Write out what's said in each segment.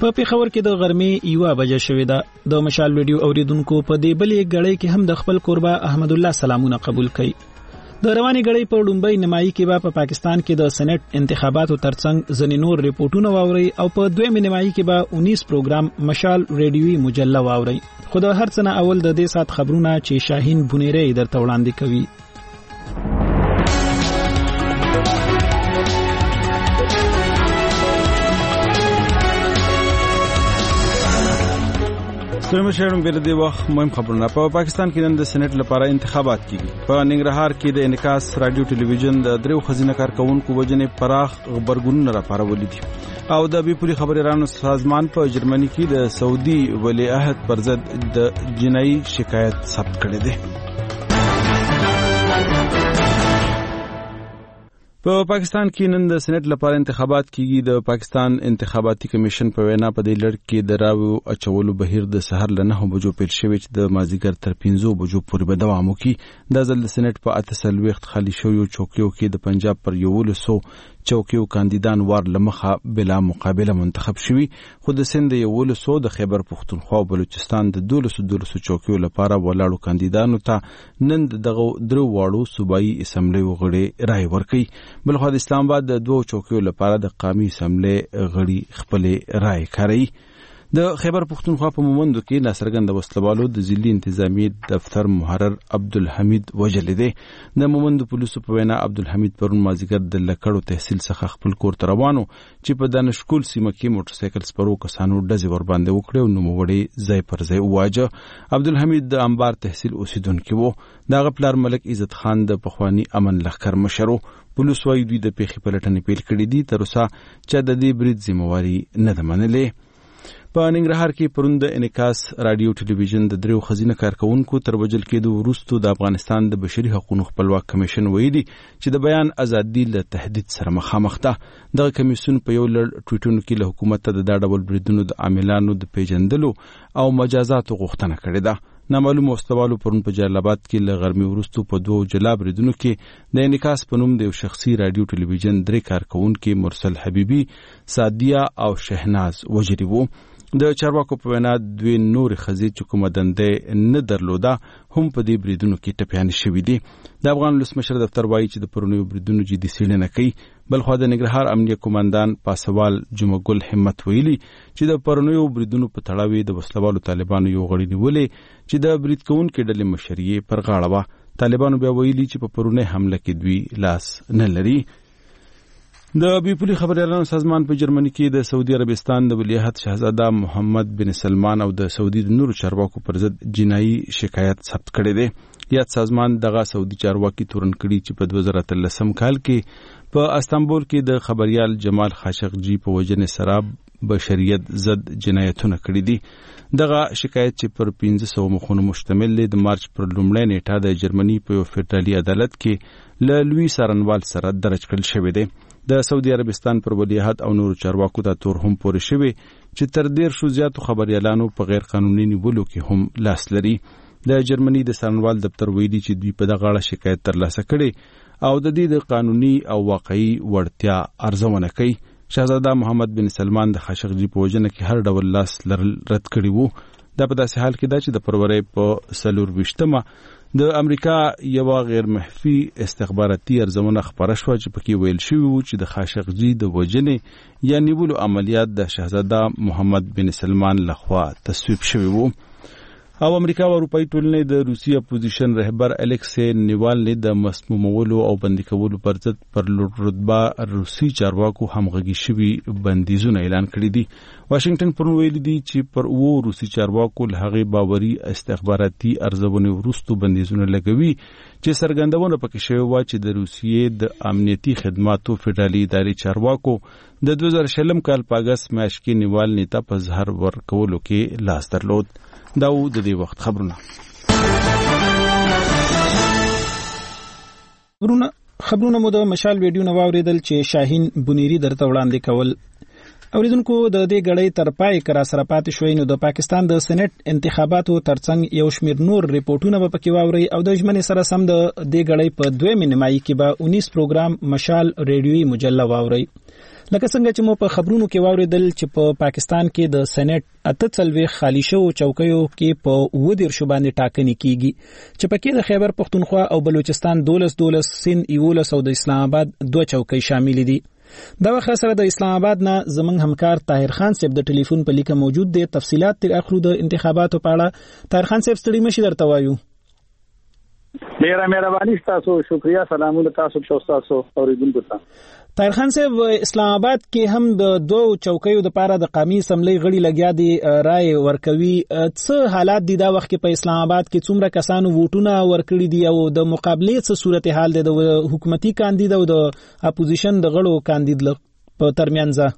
په پیښور کې د غرمې 1 بجې شوې ده. د مشال ویډیو اوریدونکو په دې بلې غړې کې هم د خپل قربا احمد الله سلامونه قبول کړي. د رواني غړې په لومبۍ نیمایي کې په پاکستان کې د سېنات انتخاباتو ترڅنګ ځینې نور ریپورتونه واوري او په دویمه نیمایي کې به 19 پروګرام مشال ریډیوي مجله واوري. خو د هر څه نه اول د دې سات خبرونه چې شاهین بنيري درته وړاندې کوي. ستړي شهرونو بیر دی وخت مهم خبرونه. په پاکستان کې نن د سېنات لپاره انتخابات کیږي. په ننګرهار کې د انعکاس رادیو ټلویزیون د دریو خزینه کارکونکو وجنې پراخ خبرګونونه راپارولې دي او د بیپوري خبريالانو سازمان په جرمني کې د سعودي ولیعهد پر ضد د جنایي شکایت ثبت کړی دی. په پاکستان کې نن د سېنات لپاره انتخابات کیږي. د پاکستان انتخاباتي کمیشن په وینا په دې لړ کې د راویو اچولو بهیر د سحر له 9 بجو پیل شوی چې د مازیګر تر 15 بجو پورې به دوام وکړي. د ځل د سېنات په 48 خالي شویو چوکیو کې د پنجاب پر 100 چوکیو کاندیدان وار لمخه بلا مقابله منتخب شوي، خو د سند 100 د خیبر پختونخوا او بلوچستان د 12 چوکیو لپاره ولاړو کاندیدانو ته نن دغه درو واړو صوبایي اسمبلی غړي رائے ورکړي. بلخو د اسلام آباد د 2 چوکیو لپاره د قومي اسمبلی غړي خپل رائے کاروي. د خیبر پختونخوا په مومندو کې ناصرګند وسلوالو د ضلعي انتظامی دفتر محرر عبدالحمید وجل دی. د مومندو پولیسو په وینا عبدالحمید پرون مازیګر د لکړو تحصیل څخه خپل کور ته روانو چې په دانشکول سیمه کې موټر سایکل سپرو کسانو ډزې ور باندې وکړې او نوموړی ځای پر ځای وواجه. عبدالحمید د انبار تحصیل اوسیدونکی وو. دغه پلار ملک عزت خان د پخوانی امن لښکر مشر وو. پولیس وايي دوی د پیښې پلټنې پیل کړې دي، تر اوسه چې د دې برید ذمہواری نه ده منلې. په ننګرهار کې پرون د انعکاس رادیو ټلویزیون د دریو خزینه کارکونکو تر وجل کېدو وروسته د افغانستان د بشري حقوقو خپلواک کمیشن ویلي چې د بیان ازادي له تهدید سره مخامخ ده. دغه کمیسیون په یو لړ ټویټونو کې له حکومت ته د ډول بریدونو د عاملانو د پیژندلو او مجازاتو غوښتنه کړې ده. نامعلوم وسلوالو پرون په جلال آباد کې له غرمې وروسته په 2 جلا بریدونو کې د انعکاس په نوم د یو شخصي رادیو ټلویزیون 3 کارکونکو مرسل حبیبي، سادیه او شهناز وجری وو. د چارواکو په وینا دوی نور خزي چې کومه دنده نه درلوده هم په دې بریدونو کې ټپيان شوي دي. د افغان ولسمشر دفتر وایي چې د پرونیو بریدونو جدي څېړنه کوي. بلخو د ننګرهار امنیه کمانډان پاسوال جمعه ګل همت ویلي چې د پرونیو بریدونو په تړاو د وسلوالو طالبانو یو غړي نیولې چې د برید کوونکو ډلې مشري پر غاړه وه. طالبانو بیا ویلي چې په پرونی حمله کې دوی لاس نه لري. د بیپوري خبريالانو سازمان په جرمني کې د سعودي عربستان د ولیعهد شاهزاده محمد بن سلمان او د سعودي د نورو چارواکو پر ضد جنایي شکایت ثبت کړی دی. یاد سازمان دغه سعودي چارواکي تورن کړي چې په 2013 کال کې په استانبول کې د خبريال جمال خاشقجي په وجنې سره بشریت ضد جنایتونه کړي دي. دغه شکایت چې پر 1500 مخونو مشتمل دی د مارچ پر لومړۍ نیټه د جرمني په یو فدرالي عدالت کې له لوی سارنوال سره درج کړل شوی دی. د سعودي عربستان پر ولیعهد او نورو چارواکو ته تور هم پورې شوی چې تر 150 زیاتو خبريالانو په غیر قانوني نیولو کې هم لاس لري. د جرمني د سارنوال دفتر ویلي چې دوی په دغه اړه شکایت ترلاسه کړي او د دې د قانوني او واقعي وړتیا ارزونه کوي. شاهزاده محمد بن سلمان د خاشقجي په وجنه کې هر ډول لاس رد کړی وو. دا په داسې حال کې ده چې د فروری په 24 د امریکا یو غیر محفي استخباراتي ارزونه خبره شو چې پکې ویل شوی و چې د خاشقجي د وجنې یا نیولو عملیات د شاهزاده محمد بن سلمان لخوا تصویب شوی وو. او امریکا او اروپאי ټولنې د روسي اپوزیشن رهبر الکسی نیوالني د مسمومولو او بندي کولو پر ضد پر رتبه روسي چارواکو همغږي شوي بندیزونه اعلان کړي دي. واشنگټن پر ویلي دي چې پر روسي چارواکو له هغه باوري استخباراتي ارزونه وروسته بندیزونه لګوي چې سرګندونه پکې شوی و چې د روسیې د امنیتي خدماتو فدرالي ادارې چارواکو د 2020 کال په اگست میاشت کې نیوالني ته په زهر ورکولو کې لاس درلود. دا و د دې وخت خبرونه. خبرونه مو د مشال ویډیو نو واوریدل چې شاهین بنيري درته وړاندې کول. اوریدونکو د دې غړې تر پای کرا سره پاتې شوي نو د پاکستان د سېنات انتخاباتو ترڅنګ یو شمیر نور ریپورتونه به پکې واوري او د ژمنې سره سم د دې غړې په 2 نیمایي کې به 19 پروګرام مشال ریډیوي مجله واوري. لکه څنګه چې مو په خبرونو کې واوریدل چې په پاکستان کې د سېنات 48 خالی شو چوکیو کې په 19 باندې ټاکنې کیږي چې پکې د خیبر پختونخوا او بلوچستان 12 سند 11 او د اسلام آباد 2 چوکۍ شامل دي. دا وخت سره د اسلام آباد نه زمنګ همکار طاهر خان صاحب د ټلیفون په لیکه موجود دي. تفصيلات تر اخرو د انتخاباتو په اړه طاهر خان صاحب ستړي مشي درته وایو. ډیره مهرباني تاسو، شکریا، سلامونه تاسو تاسو اوریدونکو ته. طاهر خان صاحب اسلام آباد کې هم د 2 چوکیو د پاره د قومي اسمبلی غړي لګیا دي رائے ورکوي. څه حالات دي دا وخت کې په اسلام آباد کې څومره کسانو ووټونه ورکړي دي او د مقابله څه صورتحال ده د حکومتي کاندید او د اپوزیشن د غړو کاندید په ترمنځ؟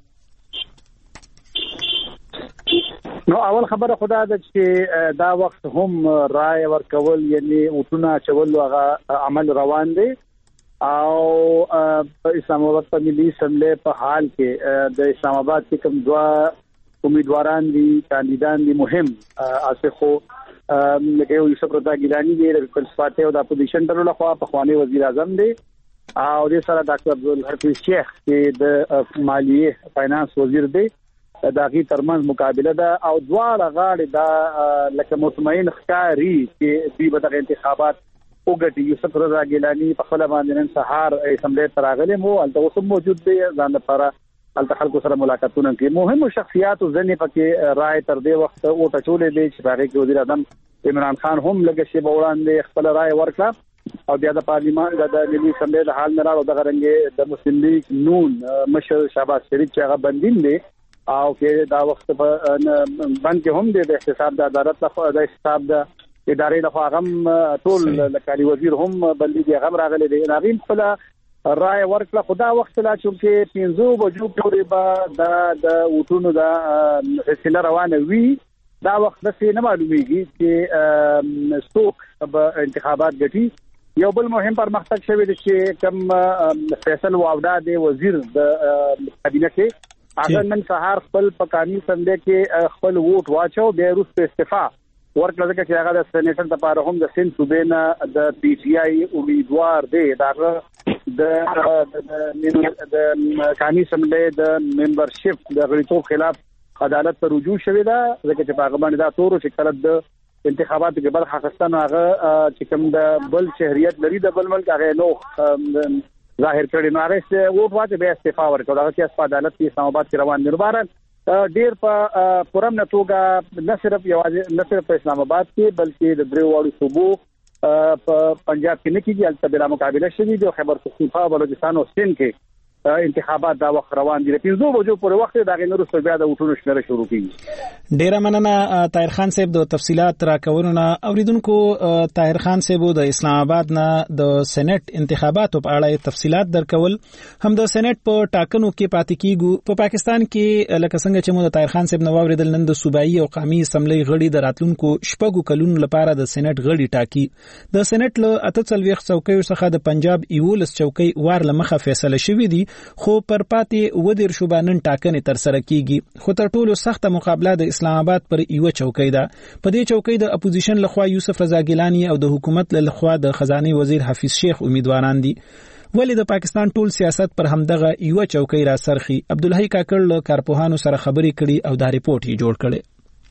نو اول خبره خدا ده چې دا وخت هم رائے ورکول یعنی ووټونه چول هغه عمل روان دي او اسلام آباد په ملي اسمبلی په حال کې د اسلام آباد کې کوم 2 امیدواران دي کاندیدان دي مهم اسخو لکه یوسف رضا ګیلانی دی د پیپلز پارټي او د اپوزیشن ډلو لخوا په خواني وزیر اعظم دی او د سره ډاکټر عبدالحفیظ شیخ چې د مالیه فاینانس وزیر دی. دا غي ترمنځ مقابله ده او دواړه غاړي دا لکه مطمئن ښکاری چې دوی به د انتخابات وګټي. یوسف رضا ګیلانی په خپل باندې نن سهار اسمبلی ته راغلی مو الته اوس موجود دی ځان لپاره الته خلکو سره ملاقاتونه کوي. مهمو شخصیات ځنې پکې رائے تر دې وخت او ټچولې دي چې هغه کې وزیر اعظم عمران خان هم لږ شی وړاندې خپل رائے ورکړه او بیا د پارلیمان د ملي اسمبلی د حال نه راو د غرنګ د مسلم لیگ نون مشر شهباز شریف چې هغه بندین دي او کې دا وخت په بند کې هم د احتساب د عدالت لخوا د حساب د ادارې لخوا غم ټول لکالي وزیر هم بلدي غم راغلي دي. ناغیم خپل رائے ورکړه خدا وخت لا چې 15 بجو پورې به د وټونو د فیصله روانه وي. دا وخت د نه معلومیږي چې څوک به انتخابات ګټي. یو بل مهم پرمختګ شوی دی چې کوم فیصل واوډا دی وزیر د کابینه کې هغه نن سهار خپل پکانی سندې کې خپل ووټ واچو بیا وروسته استعفا ورکړه چې هغه د سېنیټر لپاره هم د سند صوبې نه د پی ټی آی امیدوار دی. دا د کانی سملې د ممبرشپ د غړیتوب خلاف عدالت ته رجوع شوې ده ځکه چې په هغه باندې دا تور چې کله د انتخاباتو کې برخه اخیستنه هغه چې کوم د بل شهریت لري د بل ملک هغه نو ظاهر کړي نو هغه ووټ واچي به استعفا ورکړه. هغه چې په عدالت کې اسلام آباد کې روان دي. مبارک ډیر په پرم نتوګه نه صرف په اسلام آباد کې بلکې د درې وړو صوبو په پنجاب کې نه کېږي البته بلا مقابله شوي دي. خیبر پختونخوا بلوچستان او سند کې انتخابات دا وخت روان دي. 15 بجو پر وخت دا غنور سره بیا د وټونو شمیره شروع کیږي. ډیر مننه طاهر خان صاحب د تفصيلات راکورونه. اوریدونکو طاهر خان صاحب د اسلام آباد نه د سېنات انتخاباتو په اړه تفصيلات درکول. هم د سېنات په ټاکنو کې پاتې کیږي. په پاکستان کې لکه څنګه چې مو د طاهر خان صاحب نو اوریدل نن د صوبایي او قومي اسمبلی غړي د راتلونکو شپږو کلونو لپاره د سېنات غړي ټاکي. د سېنات له 48 چوکیو څخه د پنجاب 11 چوکۍ وار لمخه فیصله شوې دي خو پر پاتې ودیر شوبانن ټاکنې تر سره کیږي. خو تر ټولو سخته مقابله د اسلام آباد پر یو چوکۍ ده. په دې چوکۍ د اپوزیشن لخوا یوسف رضا ګیلانی او د حکومت لخوا د خزانه وزیر حفیظ شیخ امیدواران دي. ولی د پاکستان ټول سیاست پر همدغه یو چوکۍ را سرخي. عبدالحی کاکړ له کارپوهانو سره خبرې کړي او دا ریپورت یې جوړ کړي.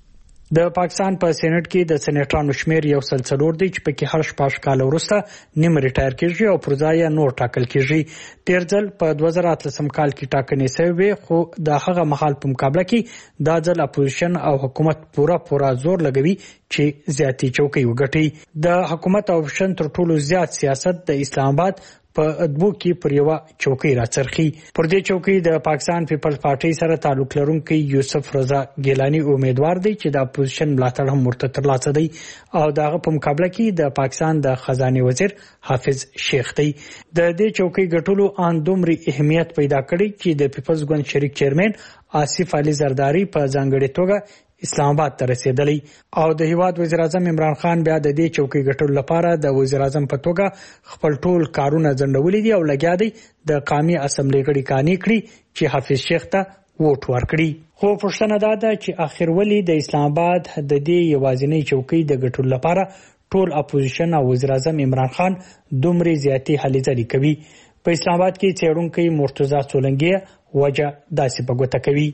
د پاکستان په سېنات کې د سېنیټرانو شمیر یو سلسلور دی چې پکې هر 8 کال وروسته نیم ریټایر کیږي او پر ځای نور ټاکل کیږي. تیر ځل په 2013 کال کې ټاکنې شوې خو د هغه مخالف په مقابله کې دا ځل اپوزیشن او حکومت پورا زور لګوي چې زیاتې چوکۍ وګټي. د حکومت او اپوزیشن تر ټولو زیات سیاست د اسلام آباد په ادبو کې پر یو چوکۍ راڅرخي. پر دې چوکۍ د پاکستان پیپلز پارټي سره تعلق لرونکي یوسف رضا ګیلانی امیدوار دی چې د اپوزیشن ملاتړ هم ورته ترلاسه دی او دغه په مقابله کې د پاکستان د خزانه وزیر حافظ شیخ دی. د دې چوکۍ ګټلو ان دومره اهمیت پیدا کړی چې د پیپلز ګوند شریک چیرمن آصف علي زرداری په ځانګړي توګه اسلام آباد ته رسیدلی او د هیواد وزیر اعظم عمران خان بیا د دې چوکۍ ګټلو لپاره د وزیر اعظم په توګه خپل ټول کارونه ځنډولې دي او لګیا دی د قومي اسمبلی غړي کانی کړی چې حافظ شیخ ته ووټ ورکړي. خو پښتنه ده چې اخر ولی د اسلام آباد د دې یوازینی چوکۍ د ګټلو لپاره ټول اپوزیشن او وزیر اعظم عمران خان دومره زیاتې هلې ځلې کوي. په اسلام آباد کې څېړونکو مرتضی سولنګي وجه داسې په ګوته کوي.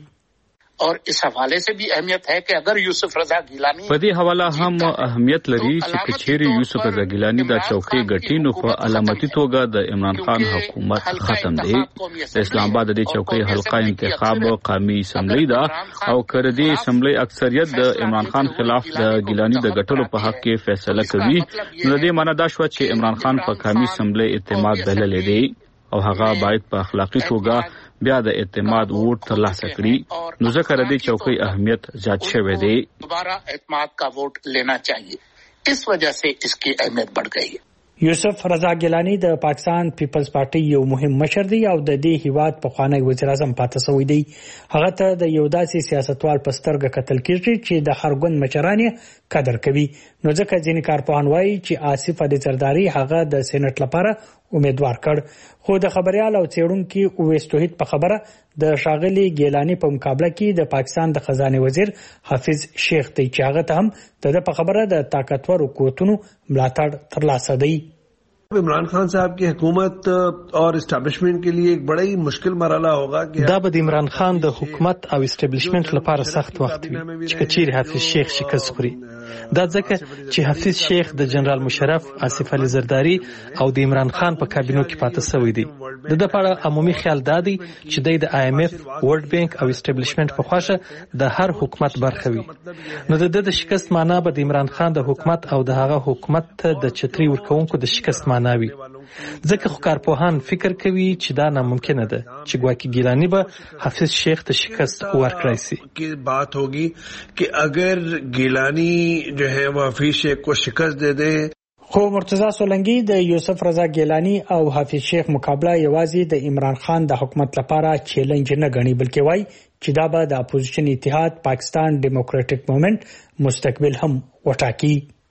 और इस हवाले से भी अहमियत है कि अगर यूसुफ रजा गिलानी په دې حواله هم اهمیت لري چې کچېری یوسف رضا ګیلانی د چوکۍ ګټینو په علامتي توګه د عمران خان حکومت ختم دی. د اسلام آباد د چوکۍ حلقه انتخاب قومي اسمبلی دا او کړدي اسمبلی اکثریت د عمران خان خلاف د ګیلانی د ګټلو په حق کې فیصله کوي. نو د دې معنی دا شو چې عمران خان په قومي اسمبلی اعتماد بللې دی او هغه باید په اخلاقی توګه بیا د اعتماد ووټ ترلاسه کړي. نو ځکه د دې چوکۍ اهمیت زیات شوی دی. دوباره اعتماد کا ووٹ لینا چاہیے. اس وجہ سے اس کی اہمیت بڑھ گئی ہے. یوسف رضا ګیلانی د پاکستان پیپلز پارټي یو مهم مشر دی او د دې هیواد پخوانی وزیر اعظم پاتې شوی دی. هغه ته د یو داسې سیاستوال په سترګه کتل کیږي چې د هر ګوند مشران قدر کوي. نو ځکه ځینې کارپوهان وایي چې آصف علي زرداری هغه د سېنات لپاره امیدوار کړ. خو د خبريال او څېړونکو اویس توحید په خبره د شاغلي ګیلانی په مقابله کې د پاکستان د خزانه وزیر حافظ شیخ ته چې هغه ته هم د په خبره د طاقتور قوتونو ملاتړ ترلاسه دی. इमरान खान साहब की हुकूमत और इस्टेब्लिशमेंट के लिए एक बड़ा ही मुश्किल मरहला होगा कि دا به د عمران خان د حکومت او اسټابلیشمنت لپاره سخت وخت وي چې کچیر حافظ شیخ شکست خوري. دا ځکه چې حافظ شیخ د جنرال مشرف آصف علي زرداری او د عمران خان په کابینو کې پاتې شوی دی. د لپاره عمومي خیال دادی چې د IMF ورلد بانک او اسټابلیشمنت په خواشه د هر حکومت برخه وي. نو د شکست معنی به د عمران خان د حکومت او د هغه حکومت ته د چتري ورکوونکو د شکست معنی ځکه خو کارپوهان فکر کوي چې دا ناممکنه ده چې ګواکې ګیلانی به حافظ شیخ ته شکست ورکړای شي. کی بات ہوگی کہ اگر گیلانی جو ہے وہ حافظ شیخ کو شکست دے دے. خو مرتضی سولنګي د یوسف رضا ګیلانی او حافظ شیخ مقابله یوازې د عمران خان د حکومت لپاره چیلنج نه غني بلکې وای چې دا به د اپوزیشن اتحاد پاکستان ډیموکریټک موومنٹ مستقبل هم وټاکي.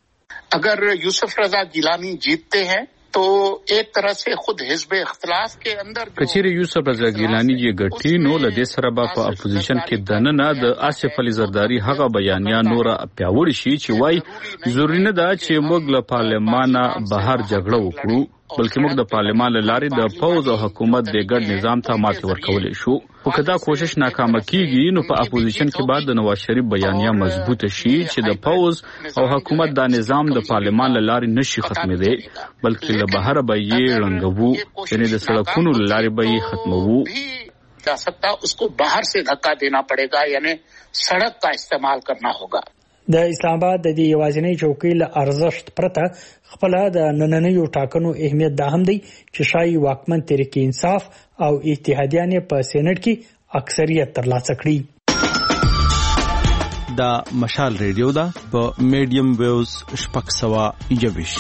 اگر یوسف رضا گیلانی جیتتے ہیں تو ایک طرح سے خود حزب اختلاف کے اندر کچیر یوسف رضا گیلانی یې ګټي نو له دې سره به په اپوزیشن کې دننه د آصف علي زرداری هغه بیانیا نور پیاوړی شي چې وای ضروري نه ده چې موږ له پارلمانه بهر جګړه وکړو بلکې موږ د پارلمان له لارې د فوج او حکومت د ګډ نظام ته ماتې ورکولای شو. خو که دا کوشش ناکامه کیږي نو په اپوزیشن کې بعد د نواز شریف بیانیه مضبوطه شي چې د فوج او حکومت دا نظام د پارلمان له لارې نشي ختمېدی بلکې له بهر به یې رنګوو یعنی د سړکونو له لارې به یې ختموو. جا سکتا اس کو باہر سے دھکا دینا پڑے گا یعنی سڑک کا استعمال کرنا ہوگا. د اسلام آباد د دې یوازینی چوکۍ له ارزښت پرته خپل د نننیو ټاکنو اهمیت دا هم دی چې شایي واکمن تحریک انصاف او اتحادیان په سېنات کې اکثریت ترلاسه کړي. دا مشال ریډیو دا په میډیم ویوز 621.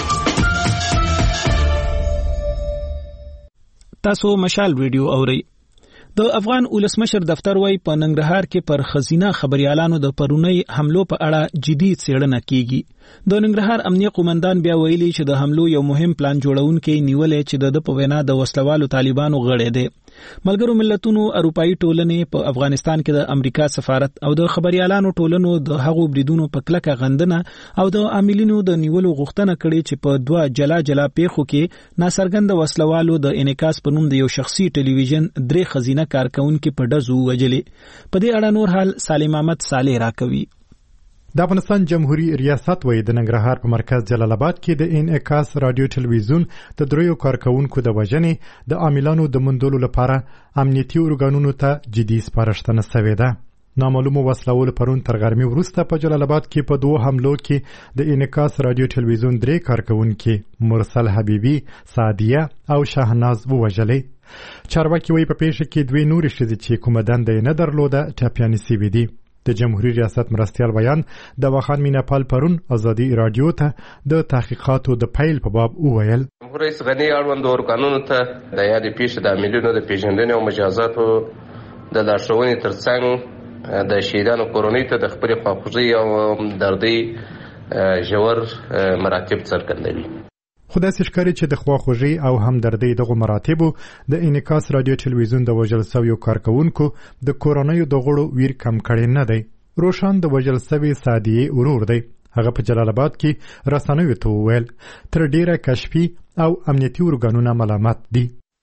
تاسو مشال ریډیو اورئ. د افغان ولسمشر دفتر وای په ننګرهار کې پر خزینه خبريالانو د پرونی حملو په اړه جدي څېړنه کیږي. د ننګرهار امنیه قومندان بیا ویلي چې د حملو یو مهم پلان جوړونکي نیولې چې د په وینا د وسلوالو طالبانو غړي دي. ملګرو ملتونو اروپאי ټولنې په افغانستان کې د امریکا سفارت او د خبريالانو ټولنو د هغو بریدونو په کلکه غندنه او د عاملینو د نیولو غوښتنه کړې چې په دوه جلا پیښو کې ناڅرګند وسلوالو د انعکاس په نوم د یو شخصي ټلویزیون درې خزینه کارکونکو په ډزو وجلې. په دې اړه نور حال سالم احمد صالح راکوي. د افغانستان جمهوریت ریاست وایي د ننګرهار په مرکز جلال آباد کې د انعکاس رادیو ټلویزیون د دریو کارکونکو د وژنې د عاملانو د موندلو لپاره امنیتي ارګانونو ته جدي سپارښتنه شوې ده. نامعلومو وسلوالو پرون تر غرمې وروسته په جلال آباد کې په دوه حملو کې د انعکاس رادیو ټلویزیون درې کارکونکو مرسل حبیبي، سعدیه او شاهناز ووژلې. چارواکي وایي په پیښه کې دوه نورې ښځې چې کومه دنده یې نه درلوده ټپیانې شوې دي. د جمهوریت ریاست مرستیال بیان د واخان میناپال پرون ازادي رادیو ته د تحقیقاتو د پیل په باب وویل. رئیس غنی اړوند ارګانونو ته د یادې پیښې د عاملینو د پیژندنې او مجازاتو د لارښوونې ترڅنګ د شهیدانو کورنۍ ته د خپلې خواخوږۍ او همدردۍ ژور مراتب څرګندوي. خو داسې ښکاري چې د خواخوږۍ او همدردۍ دغو مراتبو د انعکاس رادیو ټلویزیون د وژل شویو کارکونکو د کورنیو د غړو ویر کم کړی نه دی. روشن د وژل شوي سعدیې ورور دی. هغه په جلال آباد کې رسنیو ته وویل تر ډیره کشفي او امنیتي ارګانونه ملامت دي.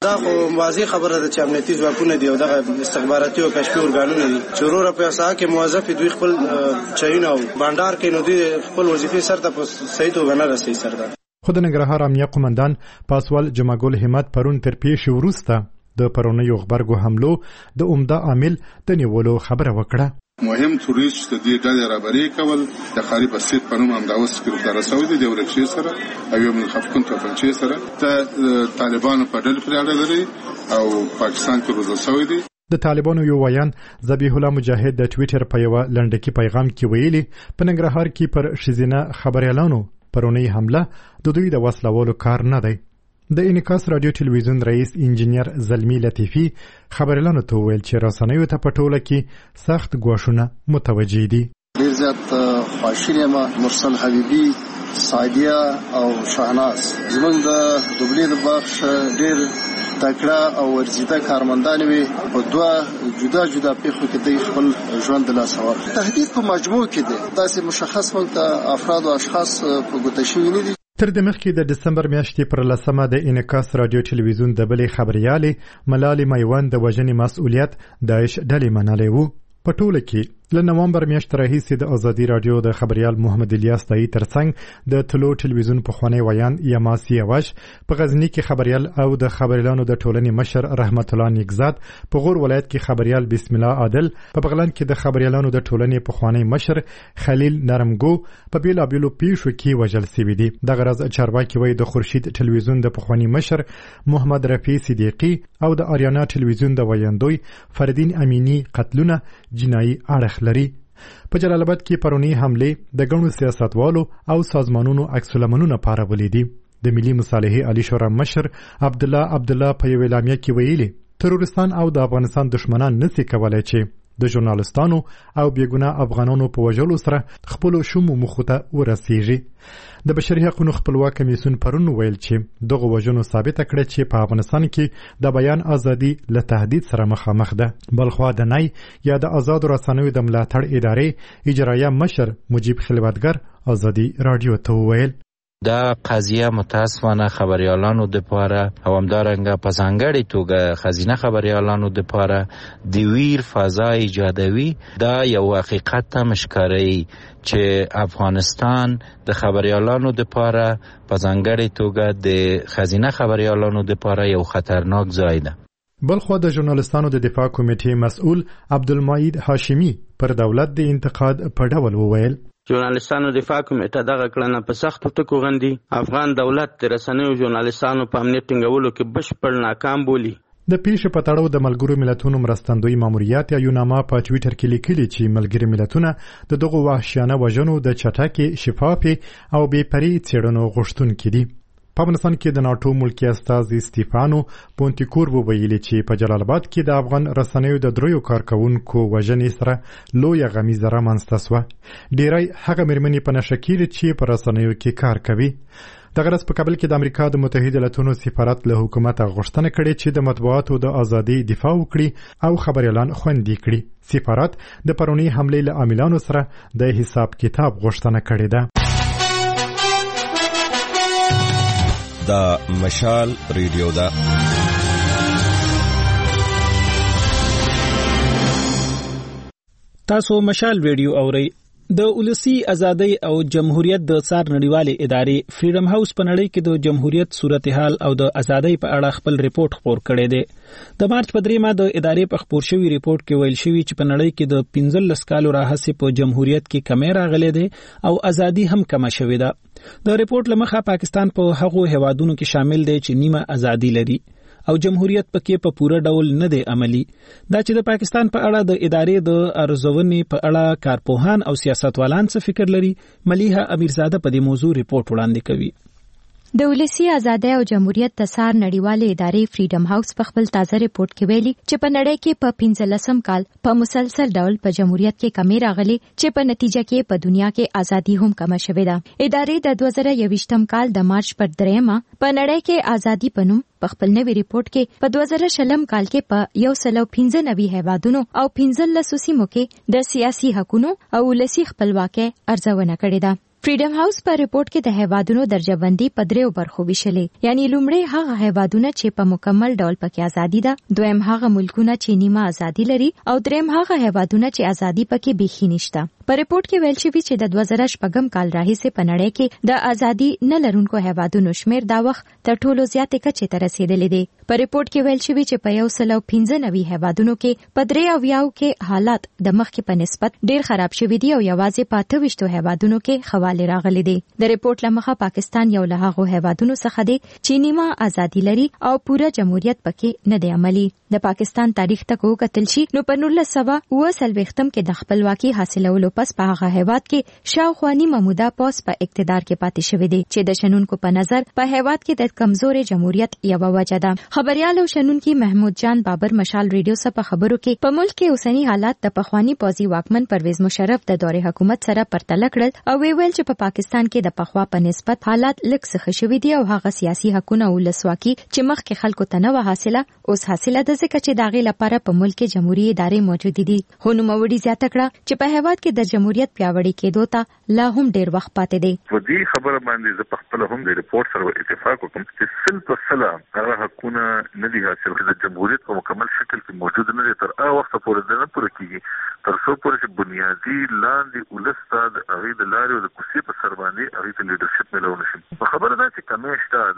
دا خو واضح خبره ده چې امنیتي ځواکونه دي او دغه استخباراتي او کشفي ارګانونه دي چې ورور په اساس کې موظف دوی خپل چاینه او بانډار کې نو دوی خپل وظیفې سره په صحیح توګه نه رسي سره. خود ننګرهار امنیه قومندان پاسوال جماګل همت پرون تر پیښې وروسته د پرونیو خبرګو حملو د عمده عامل د نیولو خبره وکړه. مهم توریست د دې ډلې رهبري کول د خاري بسیط په نوم همداوس ګرفتار شوی دی د ورکشي سره او یو من خفقون توفنچي سره طالبانو په ډله کې اړه لري او پاکستان کې روزل شوی دی. د طالبانو یو ویان ذبیح الله مجاهد د ټوئیټر په یو لنډکی پیغام کې ویلي په ننګرهار کې پر شزینه خبريالانو پرونی حمله د دوی د وسلوالو کار نه دی. د انعکاس رادیو ټلویزیون رئیس انجینیر زلمی لطیفی خبريالانو ته ویل چې رسنیو ته پټوله کې سخت ګواښونه متوجي دي. ډیر زیات خواشینی ما مرسل حبیبی سعدیه او شاهناز زمونږ د دوبلې د بخش ډیر تکړه او ورزیده کارمندان وي او دوه جدا جدا پیښو کې د خپل ژوند له سوال تهدید په مجموع کې دي. داسې مشخص وخت افراد او اشخاص په ګوته شوي نه دي. تر د مخکې د دسمبر میاشتې پر 10 د انعکاس رادیو ټلویزیون د بلې خبريالې ملالۍ میوند د وژنې مسؤلیت داعش ډلې منلې وو. په ټوله کې له نومبر میاشتې راهیسې د ازادي رادیو د خبريال محمد الیاس تایي ترڅنګ د طلوع ټلویزیون پخوانی ویان یماسی یواش په غزنی کې خبريال او د خبريالانو د ټولنې مشر رحمت الله نیکزاد په غور ولایت کې خبريال بسم الله عادل په بغلان کې د خبريالانو د ټولنې پخوانی مشر خلیل نرمګو په بیلابیلو پیښو کې وژل شوی دي. د غرض چارواکي وایي د خورشید ټلویزیون د پخوانی مشر محمد رفیع صدیقی او د آریانا ټلویزیون د ویاندوی فردین امینی قتلونه جنایي اړخ لري. په جلال آباد کې پرونی حمله د ګڼو سیاستوالو او سازمانونو عکس العملونه پارولې دي. د ملي مصالحې علی شورا مشر عبد الله په یو اعلامیه کې ویلي ترورستان او د افغانستان دشمنان نسي کولای چې د ژورنالستانو او بیګناه افغانانو په وژلو سره خپل شومو مخه ته ورسیږي. د بشري حقوقو خپلواک کمیسیون پرون ویل چې دغه وژنو ثابت کړه چې په افغانستان کې د بیان ازادي له تهدید سره مخامخ ده. بلخوا د نای یا د آزاد رسنیو د ملاتړ ادارې اجرایه مشر مجیب خلوتګر ازادي رادیو ته ویل دا قضیه متاسفانه خبريالانو د پاره او همدارنګه په ځانګړي توګه خزینه خبريالانو د پاره د ویر فضا ایجادوي. دا یو حقیقت ته مشکاري چې افغانستان د خبريالانو د پاره په ځانګړي توګه د خزینه خبريالانو د پاره یو خطرناک ځای ده. بلخوا د ژورنالستانو د دفاع کمیټې مسؤل عبدالمجید هاشمی پر دولت د انتقاد په ډول وویل ژورنالستانو دفاع کمیټه دغه کړنه په سختو ټکو غندي. افغان دولت د رسنیو ژورنالستانو په امنیت ټینګولو کې بشپړ ناکام بولي. د پیښې په تړاو د ملګرو ملتونو مرستندوی ماموریت یوناما په ټوئیټر کې لیکلي چې ملګري ملتونه د دغه وحشیانه وژنو د چټکې شفافې او بې پرې څېړنو غوښتونکي دي. په افغانستان کې د ناټو ملکی استازي سټیفانو پونتیکور وویلي چې په جلال آباد کې د افغان رسنیو د دریو کارکونکو وژنې سره لویه غمیزه رامنځته شوه. ډیری هغه مېرمنې په نشه کې چې په رسنیو کې کار کوي. دغه ورځ په کابل کې د امریکا د متحده ایالاتونو سفارت له حکومت غوښتنه کړې چې د مطبوعاتو د ازادۍ دفاع وکړي او خبريالان خوندي کړي. سفارت د پرونی حملې له عاملانو سره د حساب کتاب غوښتنه کړې ده. دا مشال ریډیو ده. تاسو مشال ریډیو اورئ. د ولسی ازادۍ او جمهوریت د څار نړیوالې ادارې فریډم هاوس په نړۍ کې د جمهوریت صورتحال او د ازادۍ په اړه خپل ریپورت خپور کړی دی. د مارچ په 3 د ادارې په خپور شوی ریپورت کې ویل شوی چې په نړۍ کې د 15 کالو راهیسې په جمهوریت کې کمی راغلې ده او ازادي هم کمه شوې ده. د ریپورت لمخه پاکستان په هغو هوادونو کې شامل دی چې نیمه ازادي لري او جمهوریت پکې په پوره ډول نه دی عملی. دا چې د پاکستان په اړه د ادارې د ارزونې په اړه کارپوهان او سیاستوالان څه فکر لري، ملیحه امیرزاده په دې موضوع ریپورت وړاندې کوي. د ولسی ازادۍ او جمهوریت د څار نړیوالې ادارې فریډم هاوس په خپل تازه ریپورت کې ویلي چې په نړۍ کې په 15 کال په مسلسل ډول په جمهوریت کې کمی راغلي چې په نتیجه کې په دنیا کې ازادي هم کمه شوې ده. ادارې د 2021 کال د مارچ پر 3 په نړۍ کې ازادي پنوم په خپل نوی ریپورت کې په 2020 کال کې په 195 هیوادونو او 15 سیمو کې د سیاسي حقوقو او ولسی خپلواکۍ ارزونه کړې ده. فریډم هاوس په ریپورت کې د هیوادونو درجه‌بندي په دریو برخو ویشلې، یعنی لومړی هغه هیوادونه چې په مکمل ډول پکې ازادي ده، دویم هغه ملکونه چې نیمه ازادي لري، او دریم هغه هیوادونه چې ازادي پکې بيخي نشته. په ریپورت کې ویل شوی چې د 2014 کال راهیسې په نړۍ کې د ازادي نه لرونکو هیوادونو شمیر دا وخت تر ټولو زیاتې کچې ته رسیدلی دی. په ریپورت کې ویل شوی چې په 195 هیوادونو کې په 93 کې حالات د مخکې په نسبت ډیر خراب شوي دي او یوازې په 28 هیوادونو کې خواله راغلي دي. د ریپورت لمخه پاکستان یو له هغو هیوادونو څخه دی چې نیمه ازادي لري او پوره جمهوریت پکې نه دی عملی. د پاکستان تاریخ ته وکتل شي نو په 1947 کې د خپلواکي حاصلولو پس په هغه هیواد کې شاوخوا نیمه موده پاس په اقتدار کې پاتې شوی دی چې د شنونکو په نظر په هیواد کې د کمزوري جمهوریت یوه وجه ده. خبريال او شنونکي محمود جان بابر مشال ریډیو سره په خبرو کې په ملک کې اوسنی حالات د پخوانی پوځي واکمن پرویز مشرف د دورې حکومت سره پرتله کړل او ویل چې په پاکستان کې د پخوا په نسبت حالات لږ څه شوي دي او هغه سیاسي حقونه او ولسواکي چې مخکې خلکو ته نه و حاصله اوس حاصله ده ځکه چې داغه لپاره په ملک کې جمهوریت ادارې موجود دي. خو نو موري زیاته کړه چې په هیواد کې د جمهوریت پیاوړی کېدو ته لا هم ډیر وخت پاتې دی. په دې خبره باندې زه په خپل هم د ریپورت سره اتفاق وکم چې سل هغه حقونه نه دي حاصل د جمهوریت په مکمل شکل کې موجود نه دي تر هغه وخت پورې نه پوره کیږي تر څو پورې چې بنیادی لاندې ولسته د هغې د لارې او د کوڅې په سر باندې هغې ته لیډرشپ میلاو نه شي. په خبره ده چې کمې شته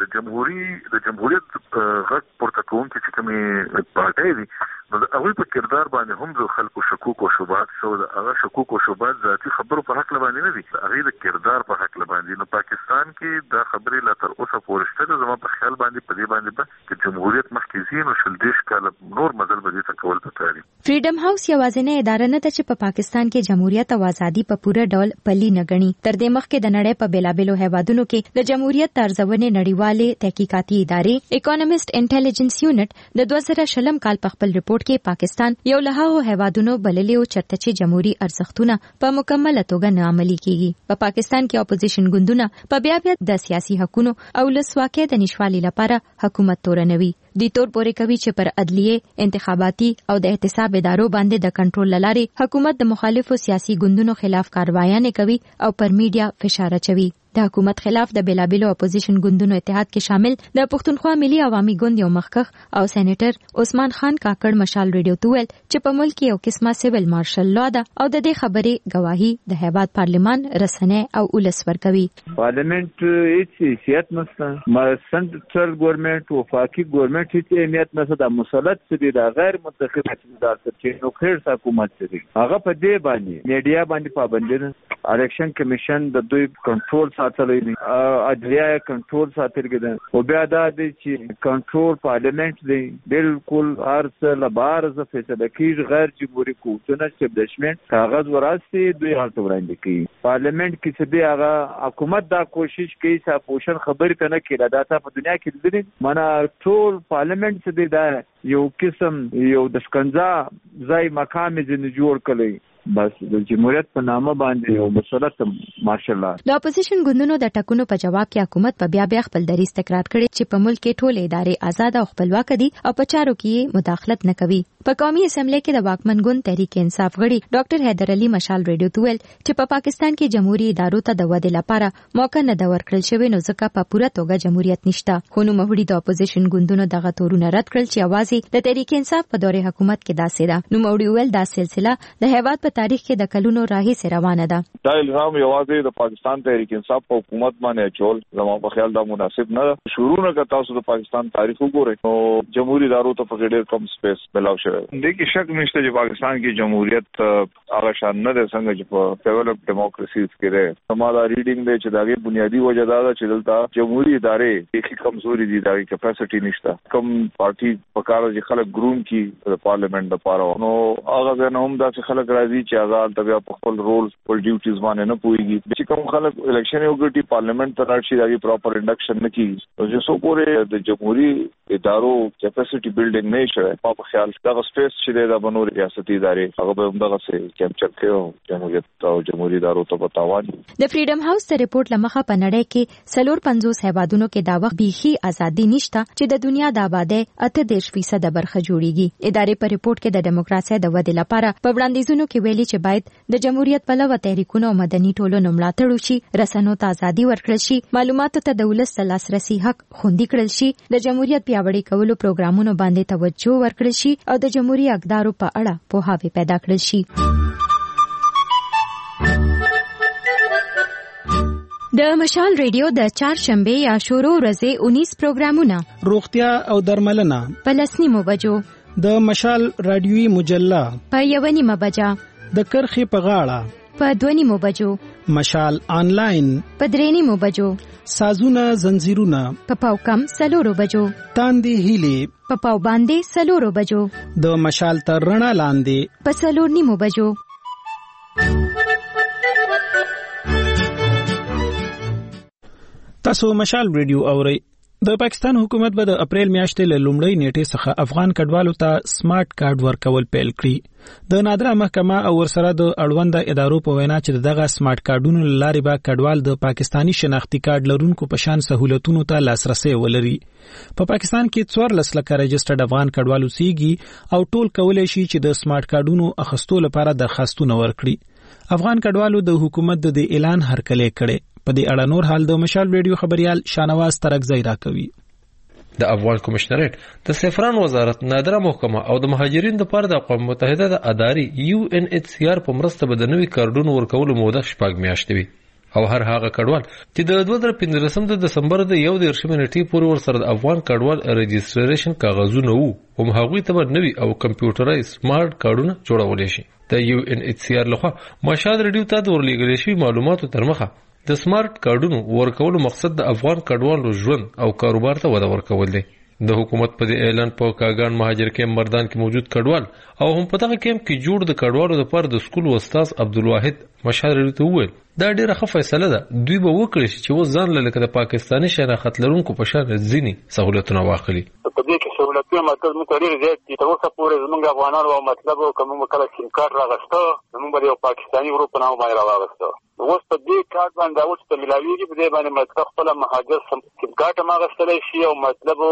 د جمهوریت غږ پورته کوونکي چې کومې پارټۍ دي نو د هغوی په کردار باندې هم د خلکو شکوک او شبهات شو. د هغه شکوک او شبهات ذاتي خبرو په حق باندې نه دي، د هغې د کردار په حق باندې. نو پاکستان کې دا خبرې لا تر اوسه پورې شته. زما په خیال باندې په دې باندې به چې جمهوریت مخکې ځي نو 30 کاله نور مزل به دې ته کول پکار دي. فریډم هاوس یوازینۍ اداره نه ده چې په پاکستان کې جمهوریت او ازادي په پوره ډول پلي نه ګڼي. تر دې مخکې د نړۍ په بیلابېلو هیوادونو کې د جمهوریت د ارزونې نړیوالې تحقیقاتي ادارې اکونومست انټيليجنس یونټ د 2020 کال په خپل ریپورت کې پاکستان یو له هغو هیوادونو بللی او چرته چې جمهوریت ارزښتونه په مکمله توګه نه عملي کیږي. په پاکستان کې اپوزیشن ګوندونه په بیا د سیاسي حقوقو او ولسواکۍ د نشوالي لپاره حکومت تورنوي. د تور پورې کوي چې پر عدلیه انتخاباتي او د احتساب ادارو باندې د کنټرول لارې حکومت د مخالفو سیاسي ګوندونو خلاف کاروایانې کوي او پر میډیا فشار اچوي. د حکومت خلاف د بیلابېلو اپوزیشن ګوندونو اتحاد کې شامل د پښتونخوا ملي عوامي ګوند یو مخکخ او سېنیټر عثمان خان کاکړ مشال ریډیو ته ویل چې په ملک کې یو قسمه سیویل مارشل لا ده او د دې خبرې گواهی د هیواد پارلمان رسنۍ او ولس ورکوي. پارلیمنت هیڅ حیثیت نشته، سنټرل ګورنمنت او وفاقي ګورنمنت هیڅ اهمیت نشته. د مسلط سدي د غیر منتخب حکومت چې نو خیر حکومت سدي هغه په دې باندې میډیا باندې پابندي نه. الیکشن کمیشن د دوی کنټرول ساتلی دی، عدلیه کنټرول ساتل کېده او بیا دا دی چې کنټرول پارلیمنت دی بالکل هر څه له بهر څخه فیصله کېږي. غیر جمهوري قوتونه اسټبلیشمنت کاغذ وراسي دوی هلته وړاندې کوي. پارلیمنت کې چې دی هغه حکومت دا کوشش کوي چې اپوزیشن خبرې ته نه کېده. دا ته په دنیا کې لیدلي معنا ټول پارلیمنت چې دی دا یو قسم یو د شکنځا ځای مقام یې جوړ کړی. بس د جمهوریت په نامه باندې یو مسلط مارشل لا. د اپوزیشن ګوندونو د ټاکنو په جواب کې حکومت په بیا خپل دریځ تکرار کړی چې په ملک کې ټول ادارې آزاد او خپلواک دي او په چارو کې مداخلت نه کوي. په قومي اسمبلی کې د واکمن ګوند تحریک انصاف غړي ډاکټر حیدر علي مشال ریډیو ته ویل چې په پاکستان کې جمهوریت ادارو ته د ودې لپاره موقع نه د ورکړل شوی نو ځکه په پوره توګه جمهوریت نشته. خو نو مهوړي د اپوزیشن ګوندونو دغه تورونه رد کړل چې اوازې د تحریک انصاف په دورې حکومت کې داسې ده. نو مهوړي ویل دا سلسله د هیواد په تاریخ کې د کلونو راهیسې روانه ده. دا الزام یوازې د پاکستان تحریک انصاف په حکومت باندې اچول زموږ په خیال دا مناسب نه ده. شروع نه که تاسو د پاکستان تاریخ وګورئ نو جمهوریت ادارو ته په ډېر کم سپیس ملاو شوی. د کې شک نشته چې پاکستان کې جمهوریت هغه شان نه ده څنګه چې په ډیولپ ډیموکراسي کې ده. سماده ریډینګ دی چې داغه بنیادی وجه دا ده چې دلته جمهوریت ادارې هیڅ کمزوري دي، داغه کیپاسټي نشته. کم پارټي په کار چې خلک ګروم کی د پارلیمنت لپاره نو هغه نه هم دا چې خلک راځي چې هغه تبع په خپل رول او ډیوټیز باندې نه پويږي. چې کوم خلک الیکشن یو ګټي پارلیمنت ته راشي داغه پراپر انډکشن نه کیږي. نو چې څو پورې د جمهوریت ادارو کیپاسټي بلډینګ نه شوی. په خیال دا سپیس چې د بنور ریاستي ادارې هغه به همدغه څه کیمچر کړو جمهوریت او جمهوریت ادارو ته بتاوان. د فریډم هاوس د ریپورت لمخه په نړۍ کې 450 هیوادونو کې دا وخت بيخي ازادي نشته چې د دنیا د آبادی 8% برخه جوړیږي. ادارې په ریپورت کې د دیموکراسي د ودې لپاره په وړاندیزونو کې ویلي چې باید د جمهوریت په لور تحریکونو او مدني ټولنو ملاتړ وشي، رسنیو ته ازادي ورکړل شي، معلوماتو ته د ولس د لاسرسي حق خوندي کړل شي، د جمهوریت پیاوړي کولو پروګرامونو باندې توجه ورکړل شي او د جمهوریت اقدارو په اړه پوهاوی پیدا کړل شي. د مشال ریډیو د چهارشنبه یا شروع ورځې 19 پروګرامونه روغتیا او درملنه په 9 بجو، د مشال رادیوي مجله په 1 بجه، د کرخي په غاړه په 2 بجو، مشال آنلاین په 3 بجو، سازونه زنجیرونه په پاوکم 4 بجو، تاندې هیلې په پاو باندې 4 بجو، د مشال تر رڼا لاندې په 4 بجو. تاسو مشال ریډیو اورئ. د پاکستان حکومت به د اپریل میاشتې له لومړۍ نیټې څخه افغان کډوالو ته سمارټ کارت ورکول پیل کړي. د نادره محکمه او ورسره د اړوند ادارو په وینا چې دغه سمارټ کارتونو لارې به کډوال د پاکستانی شناختی کارت لرونکو په شان سہولتونو ته لاسرسي ولري. په پاکستان کې 14 لکه رجسټرډ افغان کډوالو سیږي او ټول کولای شي چې د سمارټ کارتونو اخستو لپاره درخواستونه ورکړي. افغان کډوالو د حکومت د اعلان هرکلی کړي. په دې اړه نور حال د مشال ریډیو خبريال شانواز ترکزی راکوي. د افغان کمشنریت د سفران وزارت نادره محکمه او د مهاجرین لپاره د اقوام متحده د ادارې UNHCR په مرسته به د نوي کارډونو ورکولو موده 6 میاشتې وي او هر هغه کډوال چې د 2015 د دسمبر د 1 نیټې پورې ورسره د افغان کډوال رجسټریشن کاغذونه وو هم هغوی ته نوي او کمپیوټرایز سمارټ کارډونه جوړول شي. د UNHCR لخوا مشال ریډیو ته د ورلېږل شوی معلوماتو ترمخه د سمارټ کارډونو ورکولو مقصد د افغان کډوالو ژوند او کاروبار ته وده ورکول دی. د حکومت په دې اعلان په کاغان مهاجر کیمپ مردان کې موجود کډوال او هم په دغه کیمپ کې جوړ د کډوالو لپاره د سکول استاد عبدالواحد مشال ریډیو ته وویل دا ډیره ښه فیصله ده. دوی به وکړي چې و ځان لکه د پاکستاني شناخت لرونکو په شان ځینی سہولتونه واخلي. په دې کې سہولتونه مطلب موږ ډیر زیات دي. تر اوسه پورې زموږ افغانانو او مطلب کوم کله سیم کارت راغسته زموږ به یو پاکستاني ګروپ نه وای راغسته. اوس په دې کارت باندې اوس ته ملاویږي په دې باندې مطلب خپل مهاجر سیم کارت ما غسته شي او مطلب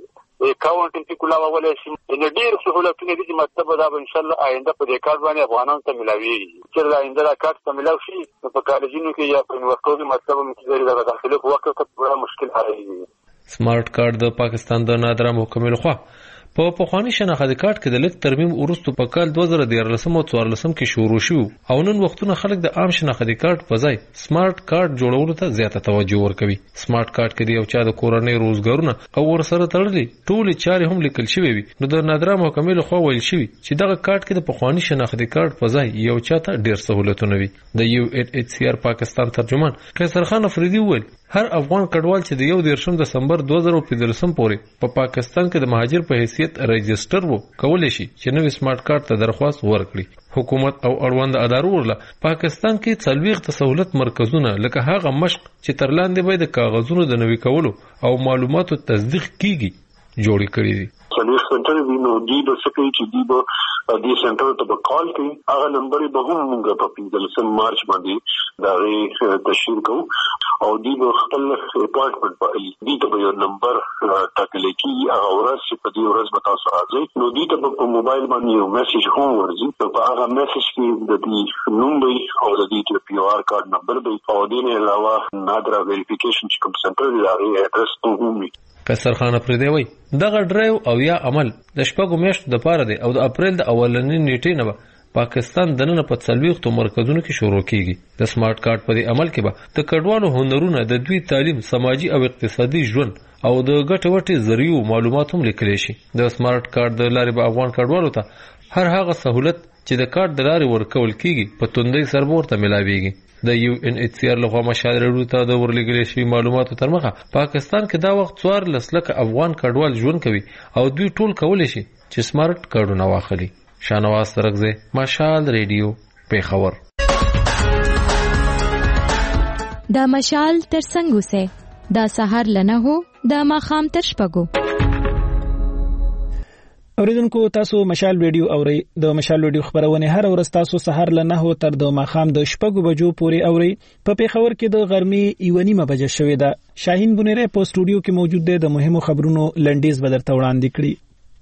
اکاونټ په کولا ولې شي. ان ډیر سہولتونه دي چې مطلب دا ان شاء الله آینده په دې کارت باندې افغانانو ته ملاویږي. چې دا آینده دا کارت ته ملاوي شي په کالجونو کې یا په یونیورسيټو مطلب چې دا داخله په وخت کې ډېر مشکل حلوي. سمارټ کارت د پاکستان د نادره محکمې لخوا په پخوانی شناخت کارت کې د لږ ترمیم وروسته په کال 2014 او 2014 کې شروع شو او نن وختونه خلک د عام شناخت کارت په ځای سمارټ کارت جوړولو ته زیاته توجه ورکوي. سمارټ کارت کې د یو چا د کورنۍ روزګارونه او ورسره تړلي ټول چارې هم لیکل شوی وي. نو د نادره محکمې لخوا ویل شوی چې دغه کارت کې د پخوانی شناخت کارت په ځای یو چا ته ډیر سہولتونه وي. د UNHCR پاکستان ترجمان قیصر خان افریدي ویل هر افغان کډوال چې د 1 دسمبر 2015 پورې په پاکستان کې د مهاجر په حیثیت رجسټر وو کولای شي چې نوې سمارټ کارت ته درخواست ورکړي. حکومت او اړوند ادارو ورله پاکستان کې 40 سہولت مرکزونه لکه هغه مشق چې تر لاندې به د کاغذونو د نوي کولو او معلوماتو تصدیق کیږي جوړ کړی دي. سرویس سنټر دی نو دی به سکه چې دی به دې سنټر ته به کال کوي. هغه نمبر به هم موږ په 15 مارچ باندې دا غي تشریح کوو او دی به خپل اپاینټمنت په دی ته یو نمبر ټاکل کیږي. هغه ورځ چې په دې ورځ به تاسو راځي نو دی ته په موبایل باندې یو میسج هم ورځي. په هغه میسج کې د دې نوم او د دې QR کارت نمبر به او دې نه علاوه نادره ویریفیکیشن چې کوم سنټر دی هغه اډرس ته هم قیصر خان افریدی وی دغه ډرایو او یا عمل د شپږو میاشتو د پاره دی او د اپریل د اولنۍ نیټې نه به پاکستان دننه په 40 مرکزونو کې شروع کیږي. د سمارټ کارت په عمل کې به د کډوالو هنرونه د دوی تعلیم سماجی او اقتصادي ژوند او د ګټه وټه ذریعو معلومات هم لیکل شي. د سمارټ کارت د لارې به افغان کډوالو ته هر هغه سہولت چې د کارت د لارې ورکول کیږي په توندۍ سره ورته ملاويږي. د UNHCR لخوا مشال ریډیو ته د ورلېږل شوی معلوماتو ترمخه پاکستان کې دا وخت 14 لکه افغان کډوال ژوند کوي او دوی ټول کولای شي چې سمارټ کارتونه واخلي. شانواز ترکزی مشال ریډیو پیښور. د مشال تر څنګه سه د سحر لنه هو د ماخام تر شپګو اوریدونکو تاسو مشال ریډیو اورئ. د مشال ریډیو خبرونه هر ورځ تاسو سهار له 9 تر د ماخام د 6 بجو پورې اورئ. په پیښور کې د غرمې 1:30 بجې شوې ده. شاهین بنيره په سټوډیو کې موجود دی. د مهمو خبرونو لنډیز بدرته وړاندې کړي.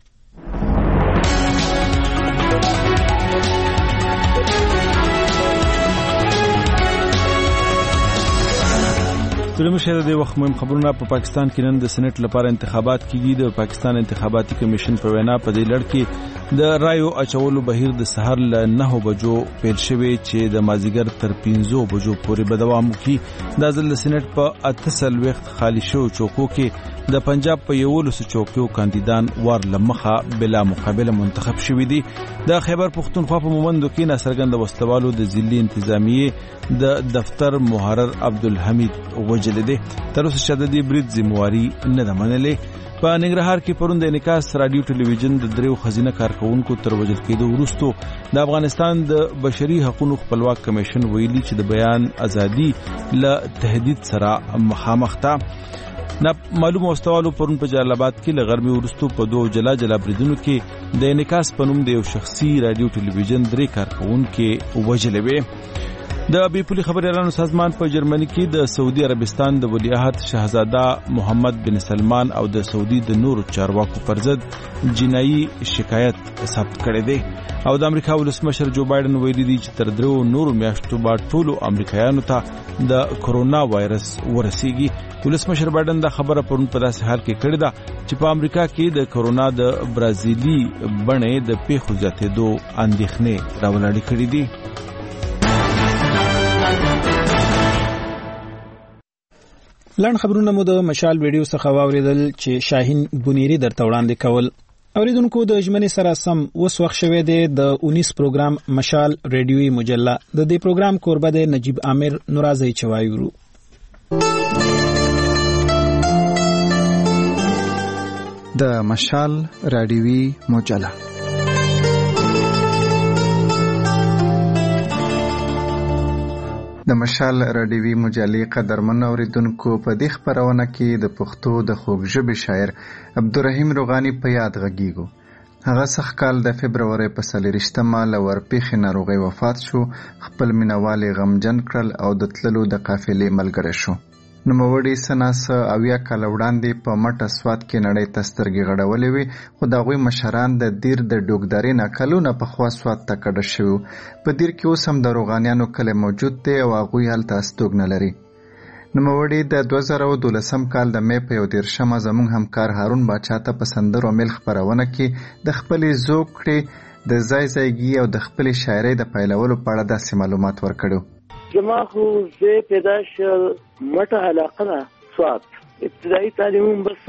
څلورم شهر د وخت مهم خبرونه. په پاکستان کې نن د سېنات لپاره انتخابات کیږي. د پاکستان انتخاباتي کمیشن په وینا په دې لړ کې د رایو اچولو بهیر د سحر له 9 بجو پیل شوی چې د مازیګر تر 15 بجو پورې به دوام وکړي. د ځل سېنات په 8 وخت خالی شو چوکو کې د پنجاب په 11 چوکیو کاندیدان وار لمخه بلا مقابله منتخب شوی دي. د خیبر پختونخوا په مومندو کې ناڅرګند وسلوالو د ضلعي انتظامیه د دفتر محرر عبدالحمید وجل دي. تر اوسه شددي برید ذمہواری نه ده منلې. په ننګرهار کې پروند انعکاس رادیو ټلویزیون د دریو خزینه کارکونکو تر وجل کېدو وروسته د افغانستان د بشري حقوقو خپلواک کمیشن ویلي چې د بیان ازادي له تهدید سره مخامخ ده. معلوم واستوالو پرون په جلال آباد کې لغرمي ورستو په دوه جلا بریدونو کې د انعکاس پنوم د یو شخصي رادیو ټلویزیون درې کارکونکو وجل وي. د بیپولي خبريالانو سازمان په جرمني کې د سعودي عربستان د ولیعهد شاهزاده محمد بن سلمان او د سعودي د نورو چارواکو پر ضد جنایي شکایت ثبت کړی دی. او د امریکا ولسمشر جو بایدن ویلي دی چې تر 3 نورو میاشتو بعد ټولو امریکایانو ته د کرونا وایرس ورسیږي. ولسمشر بایدن دا خبره پرون په داسې حال کې کړې ده چې په امریکا کې د کرونا د برازیلي بڼې د پیښو زیاتېدو اندېښنې راولاړې کړې دي. لړن خبرونه مو د مشال ویډیو څخه واوریدل چې شاهین بنيري درته وړاندې کول. اوریدونکو د ژمنې سره سم اوس وخت شوه د 19 پروګرام مشال ریډیوي مجله. د دې پروګرام کوربه د نجیب عامر نورازی چوایورو. د مشال رادیوي مجله. د مشال رادیوي مجلې قدرمن اوریدونکو، په دې خبرونه کې د پښتو د خوږ ژبې شاعر عبدالرحیم روغاني په یاد غږیږو. هغه سخت کال د فبرورۍ په 24 له ورپېښې ناروغۍ وفات شو. خپل مینوال غمجن کړل او د تللو د قافلې ملګری شو. نوموړي سناسه 80 کال وړاندې په مټه سواد کې نړۍ ته سترګې غړولې وي، خو د هغوی مشران د دیر د ډوګدارۍ نه کلونه پخوا سواد ته کډه شوي. په دیر کې اوس هم د روغانیانو کلی موجود دی او هغوی هلته استوګنه لري. نوموړي د 2012 کال د مې په 11 زموږ همکار هارون باچا ته په سندرو میل خپرونه کې د خپلې زوکړې د ځایګي او د خپلې شاعرۍ د پیلولو په اړه داسې معلومات ورکړو. زما خو زه پیدایش مټه علاقه ده سواد. ابتدایي تعلیم بس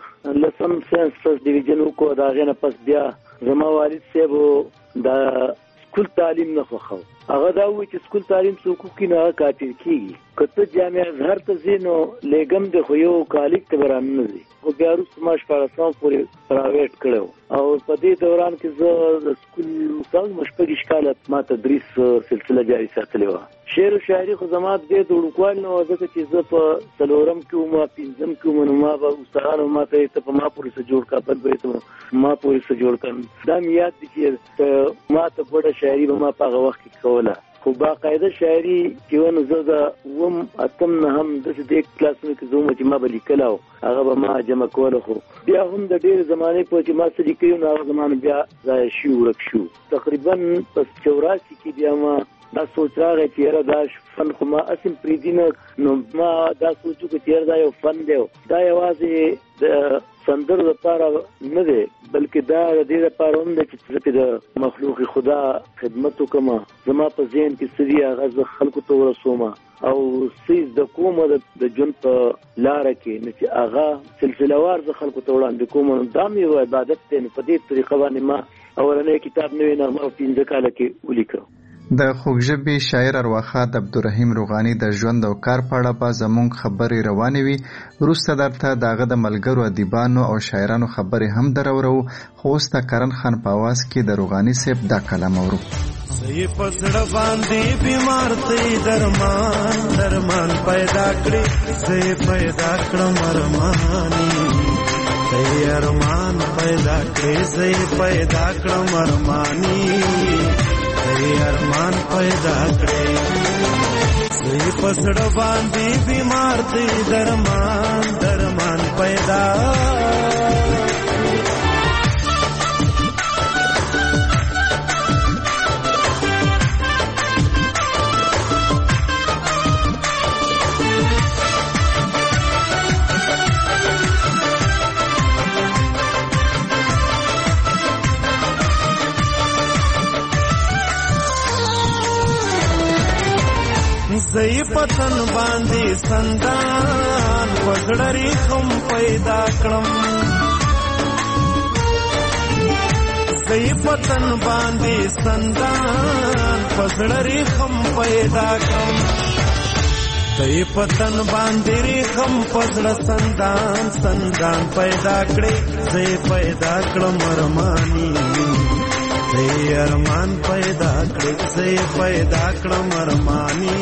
لسم ساینس فرست ډیویژن وکړو. د هغې نه پس بیا زما والد صاحب د سکول تعلیم نه خوښو. هغه دا وایي چې سکول تعلیم څوک وکړي نو هغه کافر کېږي. که ته جامعه ازهر ته ځې نو لېږم دی خو یو کالج ته به راننه ځې. خو بیا وروسته ما 14 پورې پرایویټ کړی و او په دې دوران کې زه د سکول څلور 6 کاله ما تدریس سلسله جاري ساتلې وه. شعر و شاعري خو زما د دې د وړوکوالي نه وه، ځکه چې زه په 4م کې وم 5م کې وم نو ما به استادانو ما ته ته په ما پورې څه جوړ کا، بل به ته ما پورې څه جوړ کړم. دا مې یاد دي چې ما ته بډه شاعري به ما په هغه وخت کې کوله. خو باقاعده شاعري چې ونه زه د وم اتم نه هم داسې د کلاسونو کې زه وم چې ما به لیکله او هغه به ما جمع کوله. خو بیا هم د ډېرې زمانې په چې ما څه لیکلي نو هغه زمانه بیا ضایع شي ورک شو. تقریبا په 84 کې بیا ما دا سوچ راغی چې یاره دا فن خو ما اسم پریدي نه، نو ما دا سوچو چې یاره دا یو فن دی، دا یوازې د سندرو لپاره نه دی بلکې دا د دې لپاره هم دی چې د مخلوق خدا خدمت وکړم. زما په ذهن کې څه دي هغه زه خلکو ته ورسوم او څه زده کوم د ژوند په لاره کې، نه چې هغه سلسله وار زه خلکو ته وړاندې کوم. دا مې یو عبادت دی. په دې طریقه باندې ما اولنی کتاب نوې نغمه په 15 کاله کې ولیکه. د خوږژبې شاعر ارواښاد عبدالرحیم روغاني د ژوند او کار په اړه به زموږ خبرې روانې وي. وروسته درته د هغه د ملګرو ادیبانو او شاعرانو خبرې هم درورو. خو اوس د کرن خان په اواز کې د روغاني صاحب دا کلام اورو. زه په زړه باندې بیمار ته درمان پیدا کړې، زه پیدا کړم ارماني زی ارمان پیدا کړې زی پیدا کړم ارمانی زی ارمان پیدا کړې زی پسړه باندې بیمار دی درمان پیدا زی پتن باندې سندان وګړری خم پیدا کړم زی پتن باندې سندان وګړری خم پیدا کړم زی پتن باندې خم پزړه سندان پیدا کړې زی پیدا کړم ارمانی زی ارمان پیدا کړې زی پیدا کړم ارمانی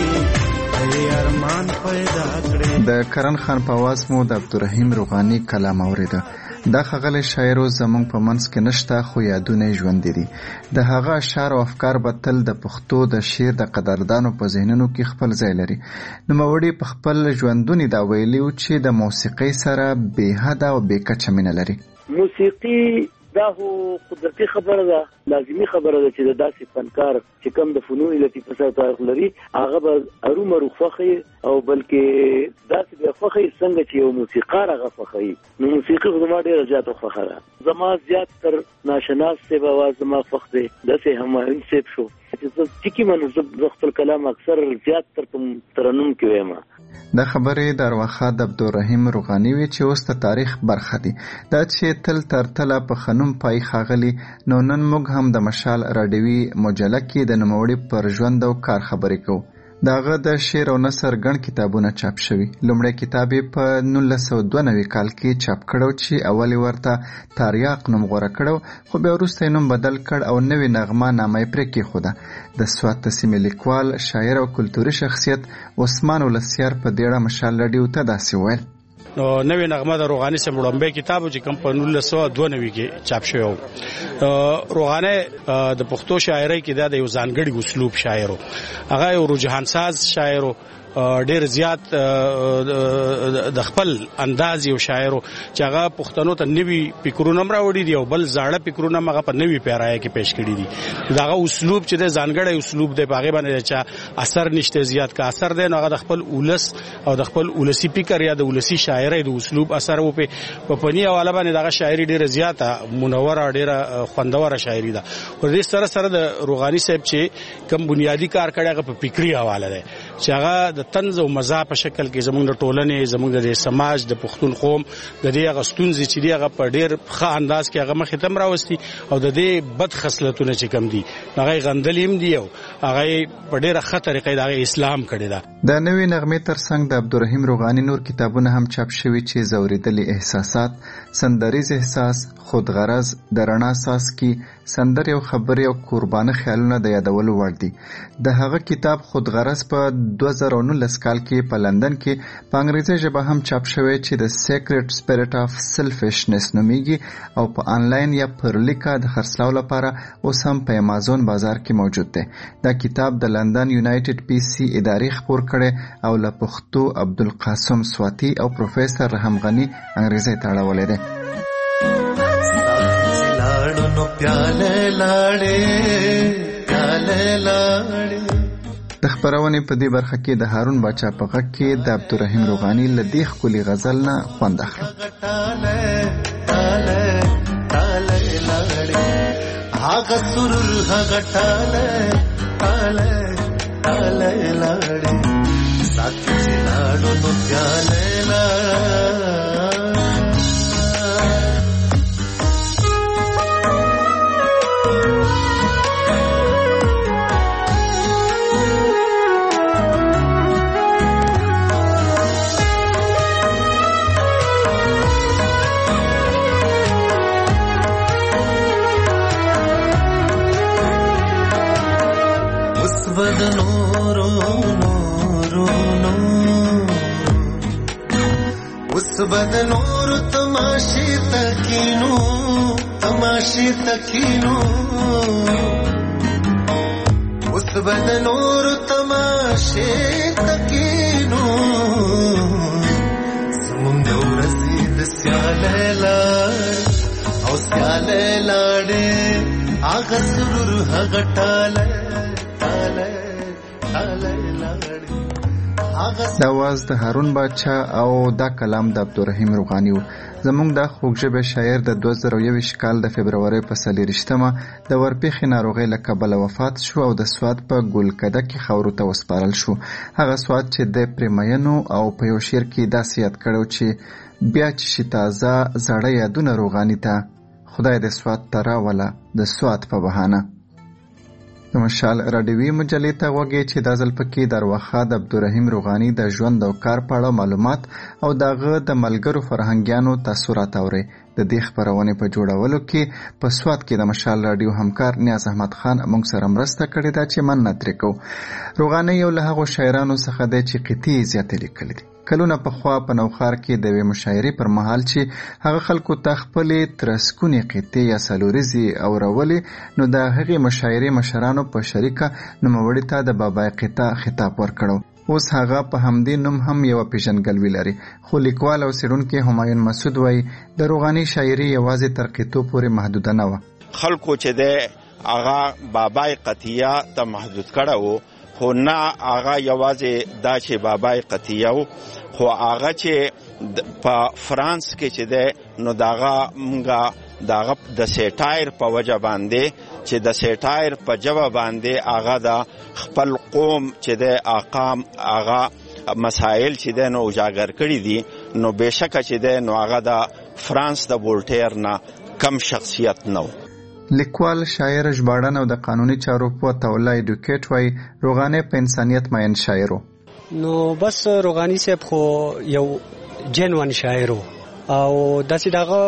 زی ارمان پیدا کړې. د کرن خان په आवाज مو د عبدالرحیم روغانی کلام اوریده. دا ښاغلی شاعر زموږ په منځ کې نشته خو یادونه یې ژوندي دي. د هغه اشعار او افکار به تل د پښتو د شعر د قدردانو په ذهنونو کې خپل ځای لري. نوموړي په خپل ژوندوني دا ویلي و چې د موسیقۍ سره بې حده او بې کچه مینه لري. موسیقي دا هو قدرتي خبره ده، لازمي خبره ده چې د داسې فنکار چې کوم د فنون لطیفه سره تعلق لري هغه به ارومرو خوښي او بلکې داسې به خوښي څنګه چې یو موسیقار هغه خوښي. نو موسیقي خو زما ډېره زیاته خوښه ده. زما زیات تر ناشناس صاحب اواز زما خوښ دی، داسې همایون صاحب شو چې زه ټکي منو زه خپل کلام اکثر زیات تر په ترنم کې وایم. دا خبرې د ارواښاد عبدالرحیم روغاني وی چې اوس د تاریخ برخه دي. دا چې تل تر تله په خنوم پای ښاغلي نو نن موږ هم د مشال راډیوي مجله کې د نوموړي پر ژوند او کار خبرې کوو. د هغه د شعر او نثر ګڼ کتابونه چاپ شوي. لومړی کتاب یې په 1992 کال کې چاپ کړو چې اول یې ورته تاریاق نوم غوره کړو، خو بیا وروسته یې نوم بدل کړ او نوې نغمه نامه یې پرې کېښوده. د سوات د سیمې لیکوال، شاعر او کلتوري شخصیت عثمان ولسیار په دې اړه مشال راډیو ته داسې ویل. نو نوې نغمه د روغاني سره وړاندې کتاب چې کوم په 1992 کې چاپ شوی و. روغاني د پښتو شاعرۍ کې د یو ځانګړي اسلوب شاعر و. هغه یو رجحان ساز شاعر و، ډېر زیات د خپل انداز یو شاعر و چې هغه پښتنو ته نوي فکرونه راوړي دي او بل زاړه فکرونه هغه په نوي پیرایه کې پیش کړي دي. دغه اسلوب چې د ځانګړی اسلوب دی په هغه باندې چې اثر نشته زیات کا اثر دی، نو هغه د خپل ولس او د خپل ولسی فکر یا د ولسی شاعرۍ د اسلوب اثر و په پنی حواله باندې دغه شاعري ډېر زیاته منوره ډېر خوندوره شاعري ده. ور دې سره سره د روغاني صاحب چې کوم بنیادی کار کړی هغه په فکری حواله ده چې هغه د طنز او مزاح په شکل کې زموږ د ټولنې زموږ د سماج د پښتون قوم د دې هغه ستونزې چې دی هغه په ډېر ښه انداز کې هغه مخې ته راوستي او د دې بد خصلتونه چې کم دي هغه غندلیم دي او هغه په ډېره ښه طریقې د اسلام کړی ده. د نوې نغمې ترڅنګ د عبدالرحیم روغاني نور کتابونه هم چاپ شوي چې زوریدلي احساسات، سندریز احساس، خودغرض، د رڼا ساسکي، سندرې او خبرې او قربانه خیالونه د یادولو وړ دي. د هغه کتاب خودغرض په 2019 کال کې په لندن کې په انګریزي ژبه هم چاپ شوی چې د سیکریټ سپیریټ اف سیلفشنس نومیږي او په آنلاین یا پر لیکه د خرڅلاو لپاره اوس هم په امازون بازار کې موجود دی. دا کتاب د لندن یونایټډ پی سی ادارې خپور کړي او له پښتو عبدالقاسم سواتی او پروفیسر رحم غنی انګریزي ته اړولې ده. د خبرونې په دې برخه کې د هارون باچا په غږ کې د عبدالرحیم روغاني له دې ښکلي غزل نه خوند اخلو. هغه سرور هغه ټاله ټاله ټاله لاړې ساتي چې لاړو نو پیاله اوس بد نور تماشې تکینو اوس بد نور تماشې تکینو زمونږ د ورځې د سیالۍ لاړې او سیالۍ لاړې هغه سرور هغه ټالی دا واز د هارون باچا او دا کلام د عبدالرحیم روغاني و. زمونږ د خوږژبې شاعر د 2021 کال د فبرورۍ په 24مه د ورپېښې ناروغۍ له کبله وفات شو او د سوات په ګلکده کې خاورو ته وسپارل شو. هغه سوات چې د پرې مینو او په یو شعر کې داسې یاد کړو چې بیا چې شي تازه زړه یادونه روغاني ته خدای د سوات ته راوله د سوات په بهانه. د مشال راډیوي مجلې ته غوږی چې دا ځل پکې د ارواښاد د عبدالرحیم روغاني د ژوند او کار په اړه معلومات او د هغه د ملګرو فرهنګیانو تاثرات اورئ. د دې خپرونې په جوړولو کې په سوات کې د مشال راډیو همکار نیاز احمد خان موږ سره مرسته کړې ده چې مننه ترې کوو. روغاني یو له هغو شاعرانو څخه دی چې قطعې زیاتې لیکلي دي. کلونه پخوا په نوښار کې د یوې مشاعرې پر مهال چې هغه خلکو ته خپلې ترسکونې قطعې یا څلوریزې اورولې، نو د هغې مشاعرې مشرانو په شریکه نوموړي ته د بابای قطع خطاب ورکړو. اوس هغه په همدې نوم هم یوه پیژندګلوي لري. خو لیکوال او څېړونکی همایون مسعود وایي د روغاني شاعري یوازې تر قطعو پورې محدوده نه وه. خلکو چې دی هغه بابای قطعیه ته محدود کړی و، خو نه هغه یوازې دا چې بابای قطعیه و، خو هغه چې په فرانس کې چې دی نو دغه مونږه دغه د سیټایر په وجه باندې چې د سیټایر په جواب باندې هغه د خپل قوم چې د اقام هغه مسائل چې د نو اجاگر کړی دي، نو بهشکه چې د نو هغه د فرانس د وولټیر نه کم شخصیت نو. لیکوال، شاعر، ژباړن او د قانوني چارو په توله ایډوکیټ وایي روغاني په انسانیت مین شاعر و. نو بس روغاني صاحب خو یو جنون شاعر و او داسې دغه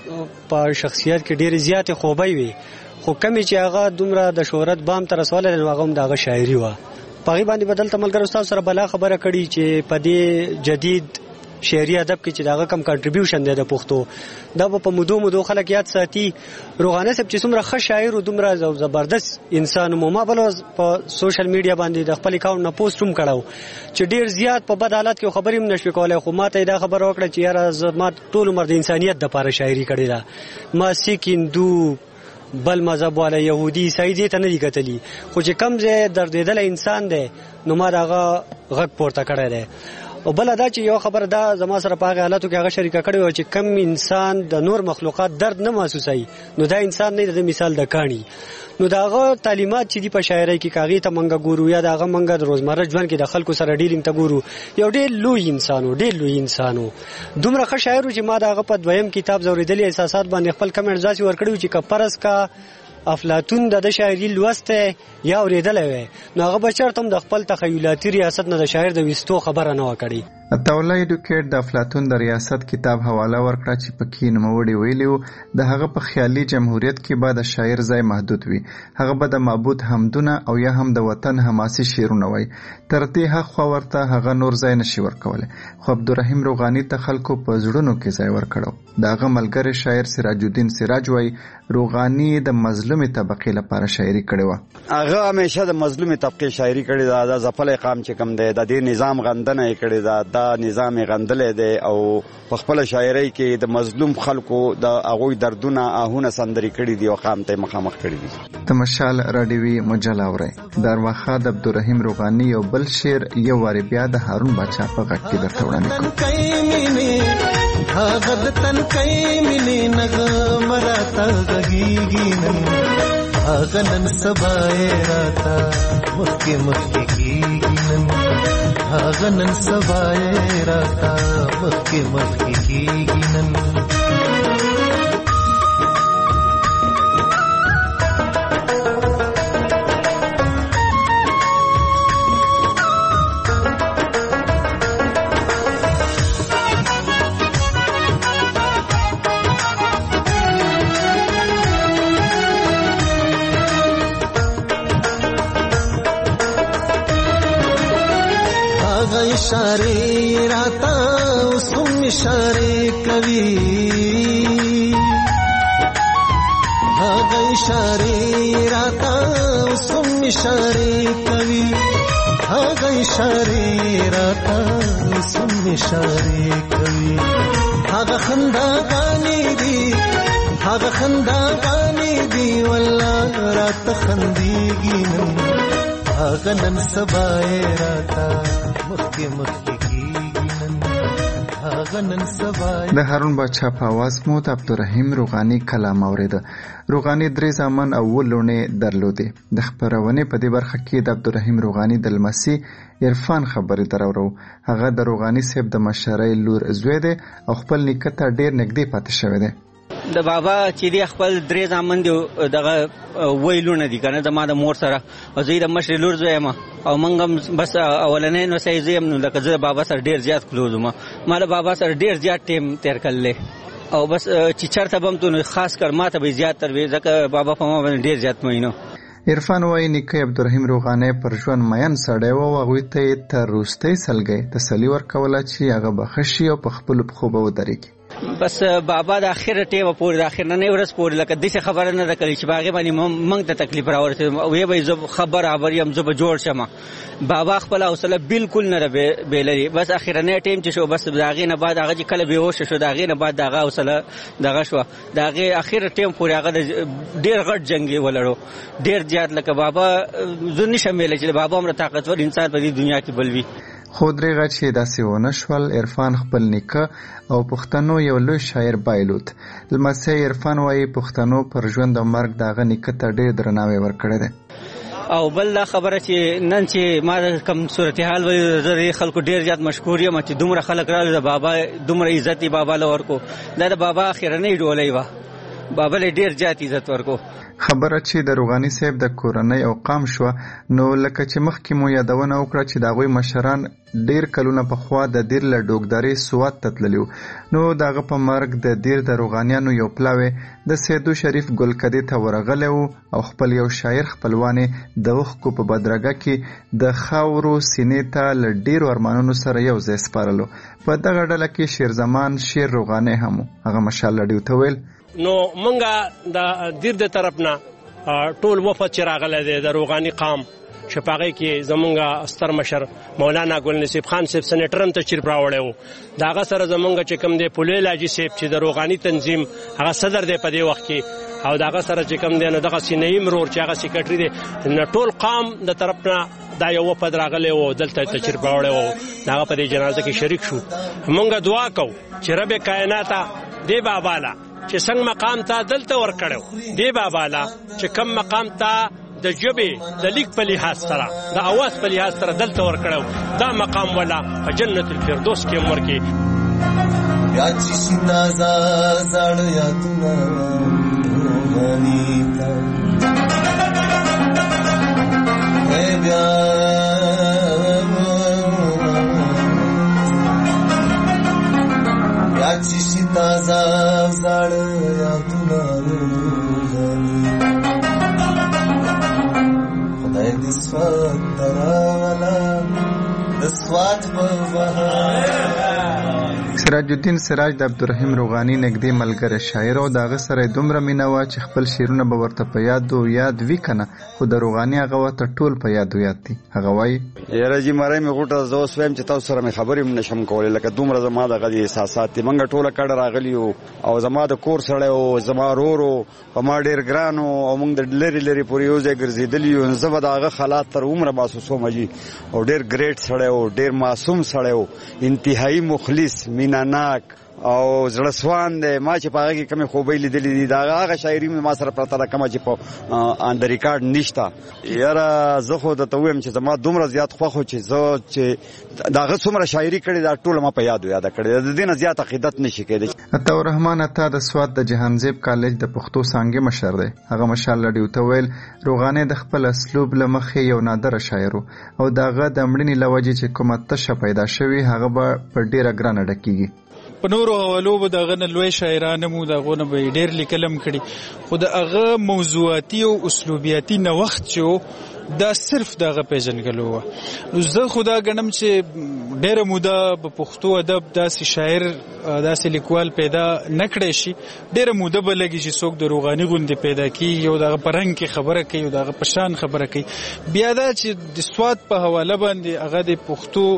په شخصیت کې ډېرې زیاتې خوبۍ وي، خو کمی چې هغه دومره د شهرت بام ته رسولی نو هغه هم د هغه شاعري وه. په هغې باندې به دلته ملګرو ستاسو سره بلا خبره کړي چې په دې جدید شعري ادب کې چې دغه کم کنټریبیوشن دی د پښتو، دا به په مودو خلک یاد ساتي. روغاني صاحب چې څومره ښه شاعر و، دومره زبردست انسان و. ما بل په سوشل میډیا باندې د خپل اکاونټ نه پوسټ هم کړو چې ډېر زیات په بد حالت کې خبرې هم نشوي کولی، خو ما ته دا خبره وکړه چې یاره زما ټول عمر د انسانیت دپاره شاعري کړې ده. ما سیک، هندو، بل مذهب والا، یهودي، عیسائی دې ته نه دي کتلي، خو چې کم ځای دردېدلی انسان دی نو ما د هغه غږ پورته کړی دی. او بل دا چې یو خبر دا زما سره په هغه حالاتو کې هغه شریکه کړې وه چې کم انسان د نور مخلوقات درد نه محسوسوي، نو دا انسان نه د مثال د کاڼي. نو دا هغه تعلیمات چې دي په شاعرۍ کې کاغې ته منګه ګورو یا د هغه منګه د روزمره ژوند کې د خلکو سره ډیلینګ ته ګورو، یو ډېر لوی انسان و. دومره ښه شاعر و چې ما د هغه په دویم کتاب ځورېدلي احساسات باندې خپل کمنټ داسې ورکړی و چې که فرض کا افلاطون د شاعري لوسته یا اورېدلی وی نو هغه به چېرته هم د خپل تخیلاتي ریاست نه د شاعر د ویستو خبره نه وه کړې. عطاالله ایډوکیټ د افلاطون د ریاست کتاب حواله ورکړه چې پکې نوموړي ویلي وو د هغه په خیالي جمهوریت کې به د شاعر ځای محدود وي، هغه به د معبود حمدونه او یا هم د وطن حماسي شعرونه وایي، تر دې هاخوا ورته هغه نور ځای نشي ورکولی. خو عبدالرحیم روغاني ته خلکو په زړونو کې ځای ورکړو. د هغه ملګری شاعر سراج الدین سراج وایي روغاني د مظلومې طبقې لپاره شاعري کړې وه. هغه همیشه د مظلومې طبقې شاعري کړې ده. د ځپلی قام چې کوم دی د دې نظام غندنه یې کړې ده، دا نظام یې غندلی دی او په خپله شاعرۍ کې د مظلوم خلکو د هغوی دردونه آهونه سندرې کړي دي او قام ته یې مخامخ کړي دي. د مشال راډیوي مجله اورئ. د ارواښاد عبدالرحیم روغاني یو بل شعر یو وارې بیا د هارون باچا په غږ کې درته وړاندې کوو. هغه د تنکۍ مینې نغمه راته غږېږي نن، هغه نن سبا یې راته مخکې کېږي نن، هغه نن سبا یې راته مخکې کېږي نن. اشاره راتا اوسم اشاره کوي هغه اشاره راته اوسم اشاره کوي هغه اشاره راته اوسم اشاره کوي هغه خنداګانې دي والله راته خندېږي نن هغه نن سبا یې راته مخکې کېږي نن هغه نن سبا. د هارون باچا په اواز مو د عبدالرحیم روغاني کلام اورېده. روغاني 3 زامن او 7 لوڼې درلودې. د خپرونې په دې برخه کې د عبدالرحیم روغاني د لمسي عرفان خبرې دراورو. هغه د روغاني صاحب د مشرۍ لور زوی دی او خپل نیکه ته ډېر نږدې پاتې شوی دی. د بابا چې دی خپل 3 زامن دی دغه ویلونه دي کنه زما د مور سره او زه د مشرې لور زوی یم او موږ هم بس اولنې نو سې زه هم نو لکه زه بابا سره ډېر زیات کلوز وم. ما د بابا سره ډېر زیات ټیم تیر کړلی او بس چې چرته بم ته خاص کر ما ته به زیات تر وی ځکه بابا په ما باندې ډېر زیات مینو. عرفان وایي نیکه عبدالرحیم روغاني پر ژوند مین سړی و او هغوی ته یې تر وروستۍ سلګۍ تسلي ورکوله چې هغه به ښه شي او په خپلو پښو به ودرېږي. بس بابا د اخر ټیمه پورې د اخرنۍ ورځ پورې لکه داسې خبره نه ده کړې چې په هغې باندې موږ ته تکلیف راورسېد ویې به زه خبر یم زه به جوړ شم. بابا خپله حوصله بالکل نه ده بې لري. بس اخرنۍ ټیم چې شو بس د هغې نه بعد هغه چې کله بېهوشه شو د هغې نه بعد د هغه حوصله دغه شوه. د هغې اخر ټیم پورې هغه د ډېر غټ جنګ یې ولړو ډېر زیات. لکه بابا زه نشم ویلی چې د بابا عمره طاقتور انسان په دې دنیا کې بل وي. خو درېغه چې داسې ونه شول. عرفان خپل نیکه او پښتنو یو لوی شاعر بایلود. لمسی عرفان وایي پښتنو پر ژوند او مرګ د هغه نیکه ته ډېر درناوی ورکړی دی. او بل دا خبره چې نن چې ما کوم صورتحال ولیدو زه خلکو ډېر زیات مشکور یم چې دومره خلک راغلي د بابا دومره عزت یې بابا له ورکو. دا د بابا اخرنۍ ډولۍ وه. بابا له ډېر زیات عزت ورکو. خبره چې د روغاني صاحب د کورنۍ او قام شوه نو لکه چې مخکې مو یادونه وکړه چې د هغوی مشران ډېر کلونه پخوا د دیر له ډوګدارۍ سوات ته تللي وو. نو د هغه په مرګ د دیر د روغانیانو یو پلاوی د سیدو شریف ګلکدې ته ورغلی وو او خپل یو شاعر خپلوان د اوښکو په بدرګه کې د خاورو سینې ته له ډېرو ارمانونو سره یو ځای سپارلو. په دغه ډله کې شیرزمان شیر روغاني هم و. هغه مشال لډیو ته ویل نو مونږه د دیر د طرف نه ټول وفد چې راغلی دی د روغاني قام چې په هغې کې زمونږ ستر مشر مولانا ګل نصیب خان صاحب سینیټر هم تشریف راوړی و. د هغه سره زمونږ چې کوم دی پولې لاجي صاحب چې د روغاني تنظیم هغه صدر دی په دې وخت کې او د هغه سره چې کوم دی نو دغه سینیم رور چې هغه سیکرټري دی نو ټول قام د طرف نه دا یو وفد راغلی و دلته تشریف راوړی و. د هغه په دې جنازه کې شریک شو. مونږ دعا کوو چې رب کائناته دې بابا له چې څنګه مقام ته دلته ورکړو دې بابا لا چې کم مقام ته د ژبې د لیک په لحاظ سره د اواز په لحاظ سره دلته ورکړو دا مقام ولا په جنت الفردوس کې عمر کې یا چې سینازا زړ یادونه روغاني ته بیا یا چې سینازا زړ یادونه روغاني خدای دې سوات دراولا د سوات په بهار. سراج الدین سراج د عبدالرحیم روغاني نږدې ملګری شاعر او د هغه سره دومره مینه وه چې خپل شعرونه به ورته په یاد وي که نه خو د روغاني هغه ورته ټول په یاد دي. هغه وایي یاره جي مرۍ مې غوټه زه اوس وایم چې تاسو سره مې خبرې هم نشم کولی لکه دومره زما دغه دي احساسات دي. موږ ټوله کډه راغلي یو او زما د کور سړی و زما ورور و په ما ډېر ګران و او موږ د لرې لرې پورې یو ځای ګرځېدلي یو. زه به د هغه حالات تر عمره محسوسوم جي او ډېر ګریټ سړی و ډېر معصوم سړی و انتهایي مخلص میناناک او زړه سوان دی. ما چې په هغه کې کمې خوبۍ لیدلې دي د هغه شاعري ما سره پرته ده کومه چې په آن د ریکارډ نشته. یاره زه خو درته ووایم چې زما دومره زیات خوښ و چې زه چې د هغه څومره شاعري کړې دا ټوله ما په یاده کړې ده. د دې نه زیات عقیدت نشي کېدی. عطاالرحمن عطا د سوات د جهانزیب کالج د پښتو څانګې مشر دی. هغه مشال لډیو ته ویل روغاني د خپل اسلوب له مخې یو نادره شاعر او د هغه د مړینې له وجې چې کومه تشه پیدا شوې هغه به په ډېره ګرانه ډکېږي. په نورو حوالو به د هغه نه لوی شاعران مو د هغو نه به یې ډېر لیکل هم کړي خو د هغه موضوعاتي او اسلوبیاتي نوښت چې و دا صرف دغه پیژنګلو و. نو زه خدا غنم چې ډېره موده په پښتو ادب داسې شاعر داسې لیکوال پیدا نکړی شي، ډېره موده به لګي چې څوک د روغاني غوندې پیدا کیږي او دغه په رنګ کې خبره کوي او دغه په شان خبره کوي. بیا دا چې د سواد په حواله باندې هغه د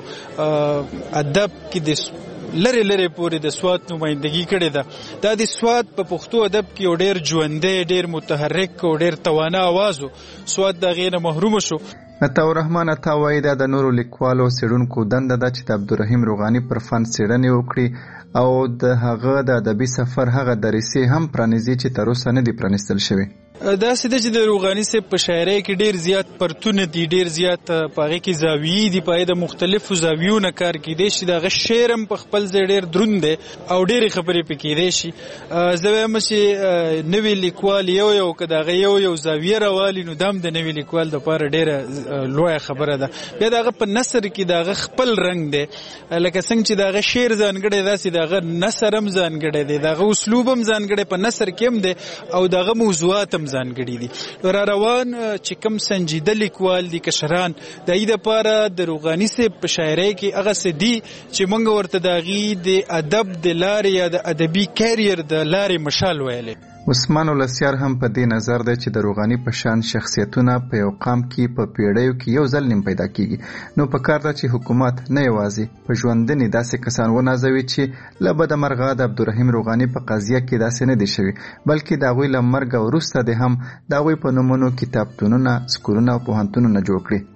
پښتو ادب کې د لری پورې د سواد نمائندګي کړې ده. دا د سواد په پښتو ادب کې یو ډېر ژوندی، ډېر متحرک او ډېر توانا آواز و. سواد د هغې نه محرومه شو. عطاالرحمن عطا وایي دا د نورو لیکوالو څېړونکو دنده ده چې د عبدالرحیم روغاني پر فن څېړنې وکړي او د هغه د ادبي سفر هغه دریسې هم پرانیزي چې تر اوسه نه دي پرانیستل شوي. داسې ده چې د روغاني صاحب په شاعرۍ کې ډېر زیات پرتونه دي، ډېر زیات په هغې کې زاویې دي، په هغې د مختلفو زاویو نه کار کیدی شي. د هغه شعر هم په خپل ځای ډېر دروند دی او ډېرې خبرې پې کیدی شي. زه وایم چې نوی لیکوال یو که د هغه یو زاویه راوالي نو دا هم د نوي لیکوال دپاره ډېره لویه خبره ده. بیا د هغه په نثر کې د هغه خپل رنګ دی، لکه څنګه چې د هغه شعر ځانګړی داسې د هغه نثر هم ځانګړی دی، د هغه اسلوب هم ځانګړی په نثر کې هم دی او د هغه موضوعات هم ځانګړي دي. را روان چې کوم سنجیده لیکوال دي کشران د ای د پاره د روغاني صاحب په شاعرۍ کې هغه څه دي چې موږ ورته د هغې د ادب د لارې یا د ادبي کیریر د لارې مشال ویلی. عثمان ولسیار هم په دې نظر دی چې د روغاني په شان شخصیتونه په یو قام کې په پیړیو کې یو ځل نیم پیدا کیږي. نو په کار ده چې حکومت نه یوازې په ژوندنې داسې کسان ونازوي چې له بده مرغه د عبدالرحیم روغاني په قضیه کې داسې نه دي شوي، بلکې د هغوی له مرګه وروسته دې هم د هغوی په نومونو کتابتونونه، سکولونه او پوهنتونونه جوړ کړي.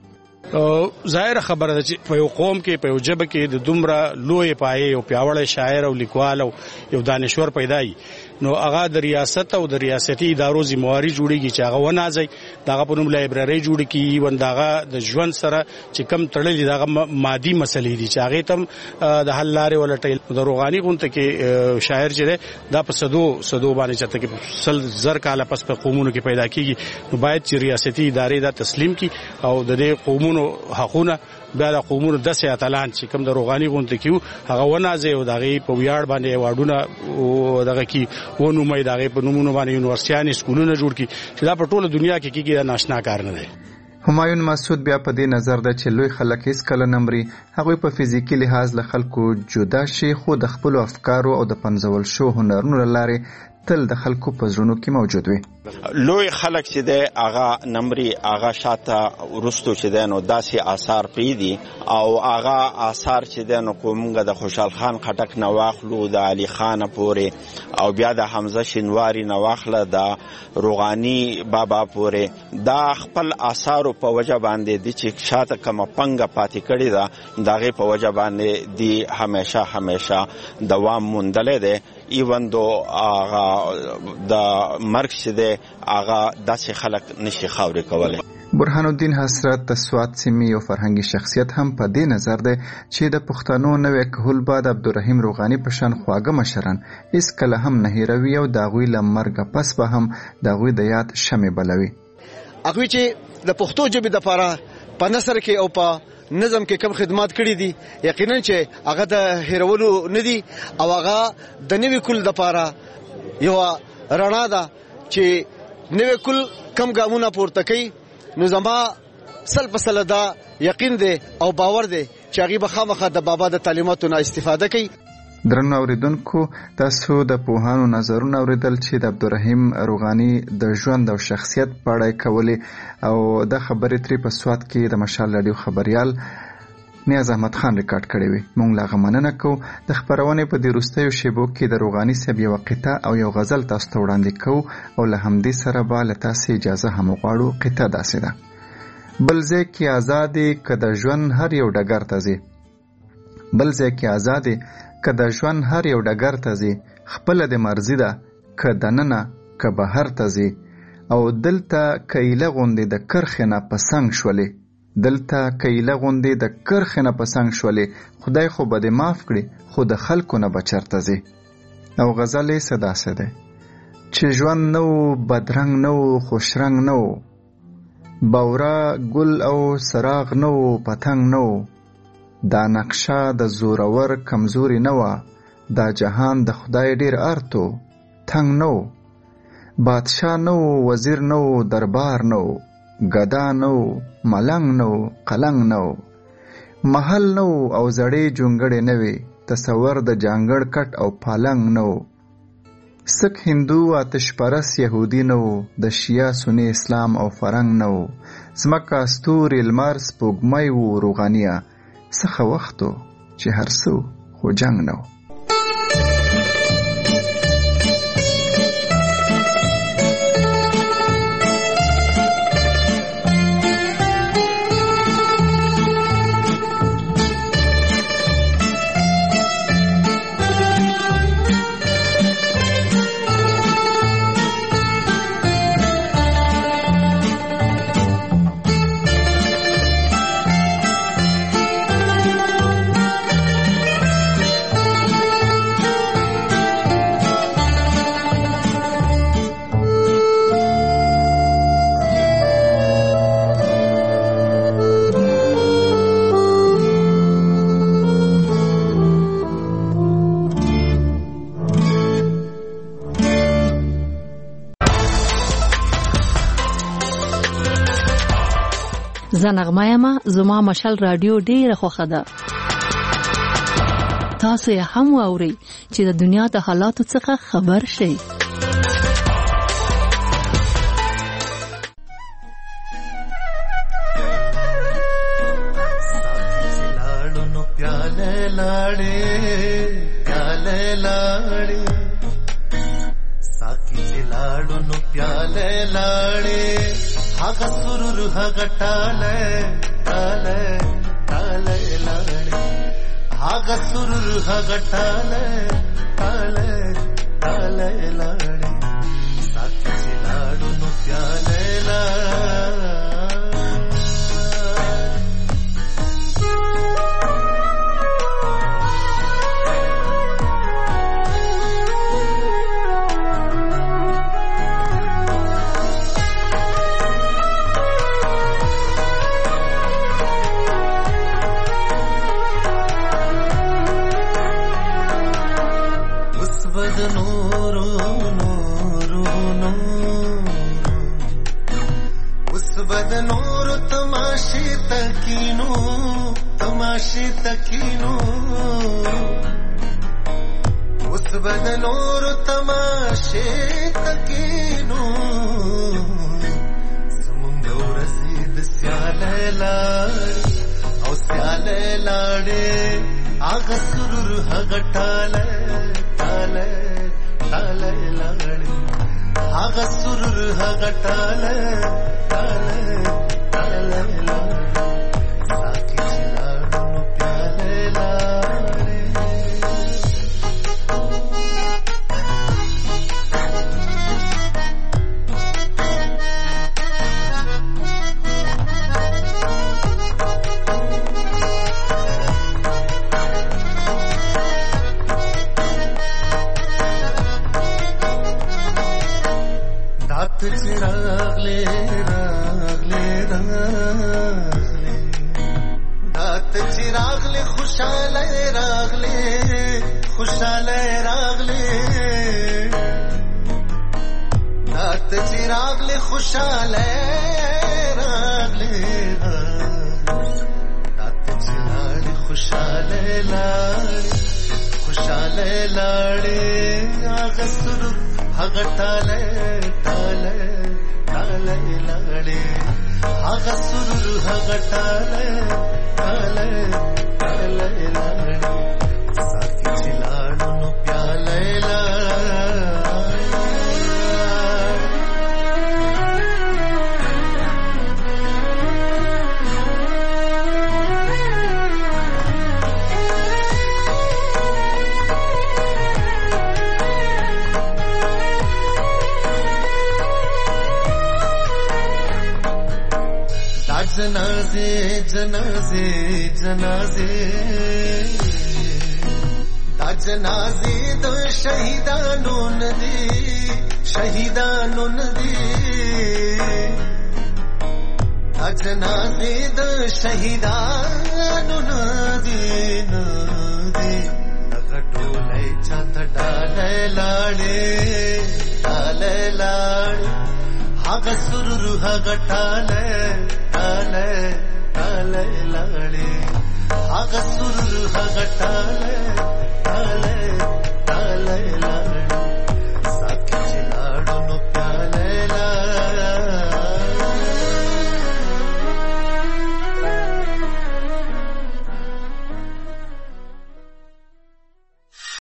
ظاهر خبره ده چې په یو قوم کې په یو ژبه کې د دومره لوی پایې او پیاوړی شاعر او لیکوال او یو دانشور پیدا وي نو هغه د ریاست او د ریاستي ادارو ذمہواری جوړیږي چې هغه ونازي دغه په نوم لایبرری جوړ کی وندغه د ژوند سره چې کم تړلې دغه مادي مسلې دي چې هغه تم د حل لارې ولټي. د روغاني غونته کې شاعر چې دا په صدو باندې چته کې سل زر کاله پس په قومونو کې پیدا کیږي نو باید چې ریاستي ادارې دا تسلیم کی او د دې قومونو حقونه بیا د قومونو داسې اتلان چې کوم د روغاني غونته کیو هغه ونازي او دغه په ویاړ باندې واډونه دغه کی ونو مې دغه په نومونو باندې یونیورسيټي سکولونه جوړ کی چې دا په ټوله دنیا کې کیږي ناشنا کار نه دی. همایون مسعود بیا په دې نظر ده چې لوی خلک هیڅ کله نمري هغوی په فزیکی لحاظ له خلکو جدا شي خو د خپل افکارو او د پنځول شو هنرونو لاره تل د خلکو په زړونو کې موجود وي. لوی خلک چې دی هغه نمري هغه شاته ورستو چې دی نو داسې آثار پریدي او هغه آثار چې دی نو کومګه د خوشحال خان خټک نه واخلو د علي خان پورې او بیا د حمزه شینواری نه واخله د روغاني بابا پورې دا خپل آثارو په وجه باندې د چې شاته کومه پنګه پاتې کړې ده دغه په وجه باندې دی همیشه دوام موندلې ده. ایون دو آغا د مرګ چې دی آغا داسې خلک نشي خاورې کولی. برهان الدین حسرت د سوات سیمې یو فرهنګي شخصیت هم په دې نظر دی چې د پښتنو نوې کهول بعد عبدالرحیم روغاني په شان خواږه مشران هیڅ کله هم نه هیروي او د هغوی له مرګه پس به هم د هغوی د یاد شمع بلوي. هغوی چې د پښتو ژبې دپاره په نثر کې او په نظم کې کم خدمات کړي دي یقینا چې هغه د هیرولو نه دي او هغه د نوي کل دپاره یو رڼا ده چې نوي کل کم ګامونه پورته کوي نو زما سل په سل دا یقین دی او باور دی چې هغه به خامخا د بابا د تعلیماتو نه استفاده کوي. درنو اوریدونکو تاسو د پوهانو نظرونه اوریدل چې د عبدالرحیم روغاني د ژوند او شخصیت په اړه کولې او د خبرې ترې په سوات کې د مشال رادیو خبريال نیاز احمد خان ریکارډ کړی وي. مونږ لا غمننه کو د خبرونې په دې وروستیو شیبو کې د روغاني صاحب یو قطعه او یو غزل تاسو ته وړاندې کوو او له همدې سره به له تاسو اجازه هم غواړو. قطعه داسې ده: بل ځای کې ازادي که د ژوند هر یو ډګر ته ځي، بل ځای کې ازادي که د ژوند هر یو ډګر ته ځي، خپله د مرضي ده که دننه که بهر ته ځي، او دلته کیله غوندې د کرښې نه په څنګ شولې، دلته کیله غوندې د کرښې نه په څنګ شولې، خدای خو به دې معاف کړي خو د خلکو نه به چرته ځي. او غزل یې څه داسې دی چې ژوند نه و بدرنګ نه و خوشرنګ نه و، باوره ګل او سراغ نه و پتنګ نه و، دا نقشه د زورور کمزوري نه وه، دا جهان د خدای ډیر ارتو تنگ نه و، بادشاه نه و وزیر نه و دربار نه و، ګدا نو ملنګ نو قلنګ نو محل نو او زړې جونګړې نوې تصور د جانګړ کټ او پالنګ نو سک هندو آتش پرس یهودی نو د شیعه سنی اسلام او فرنګ نو زمکه استوري لمر سپوږمۍ و روغانیه څخه وختو چې هر څو خو جنگ نو زنغمه یما زما مشال رادیو ډیره خوښه ده. تاسو یې هم واورئ چې د دنیا د حالاتو څخه خبر شئ. हागा सुरुर हागा टाले टाले टाले लाड़े हागा सुरुर हागा टाले टाले टाले लाड़े साथी चिलाड़ू नु प्याले तकीनो उस बदनोर तमाशे तकीनो समुंगो रसीद स्याले लाड़े औ स्याले लाड़े आगा सुरुर हगटाले टाले टाले लाड़े आगा सुरुर हगटाले टाले टाले लाड़े खुशाले रागले दात चिलाड़े खुशाले लाड़े आगा सुरुर हगटाले टाले टाले लाड़े आगा सुरुर हगटाले टाले टाले लाड़े साथी चिलाड़ू नु प्याले जनाजे जनाजे जनाजे दा जनाजे दो शहीदानों नदी दा जनाजे दो शहीदानों नदी तगटोले छत डाले लाड़े هغه سرور هغه ټاله ټاله ټاله لاړې هغه سرور هغه ټاله ټاله ټاله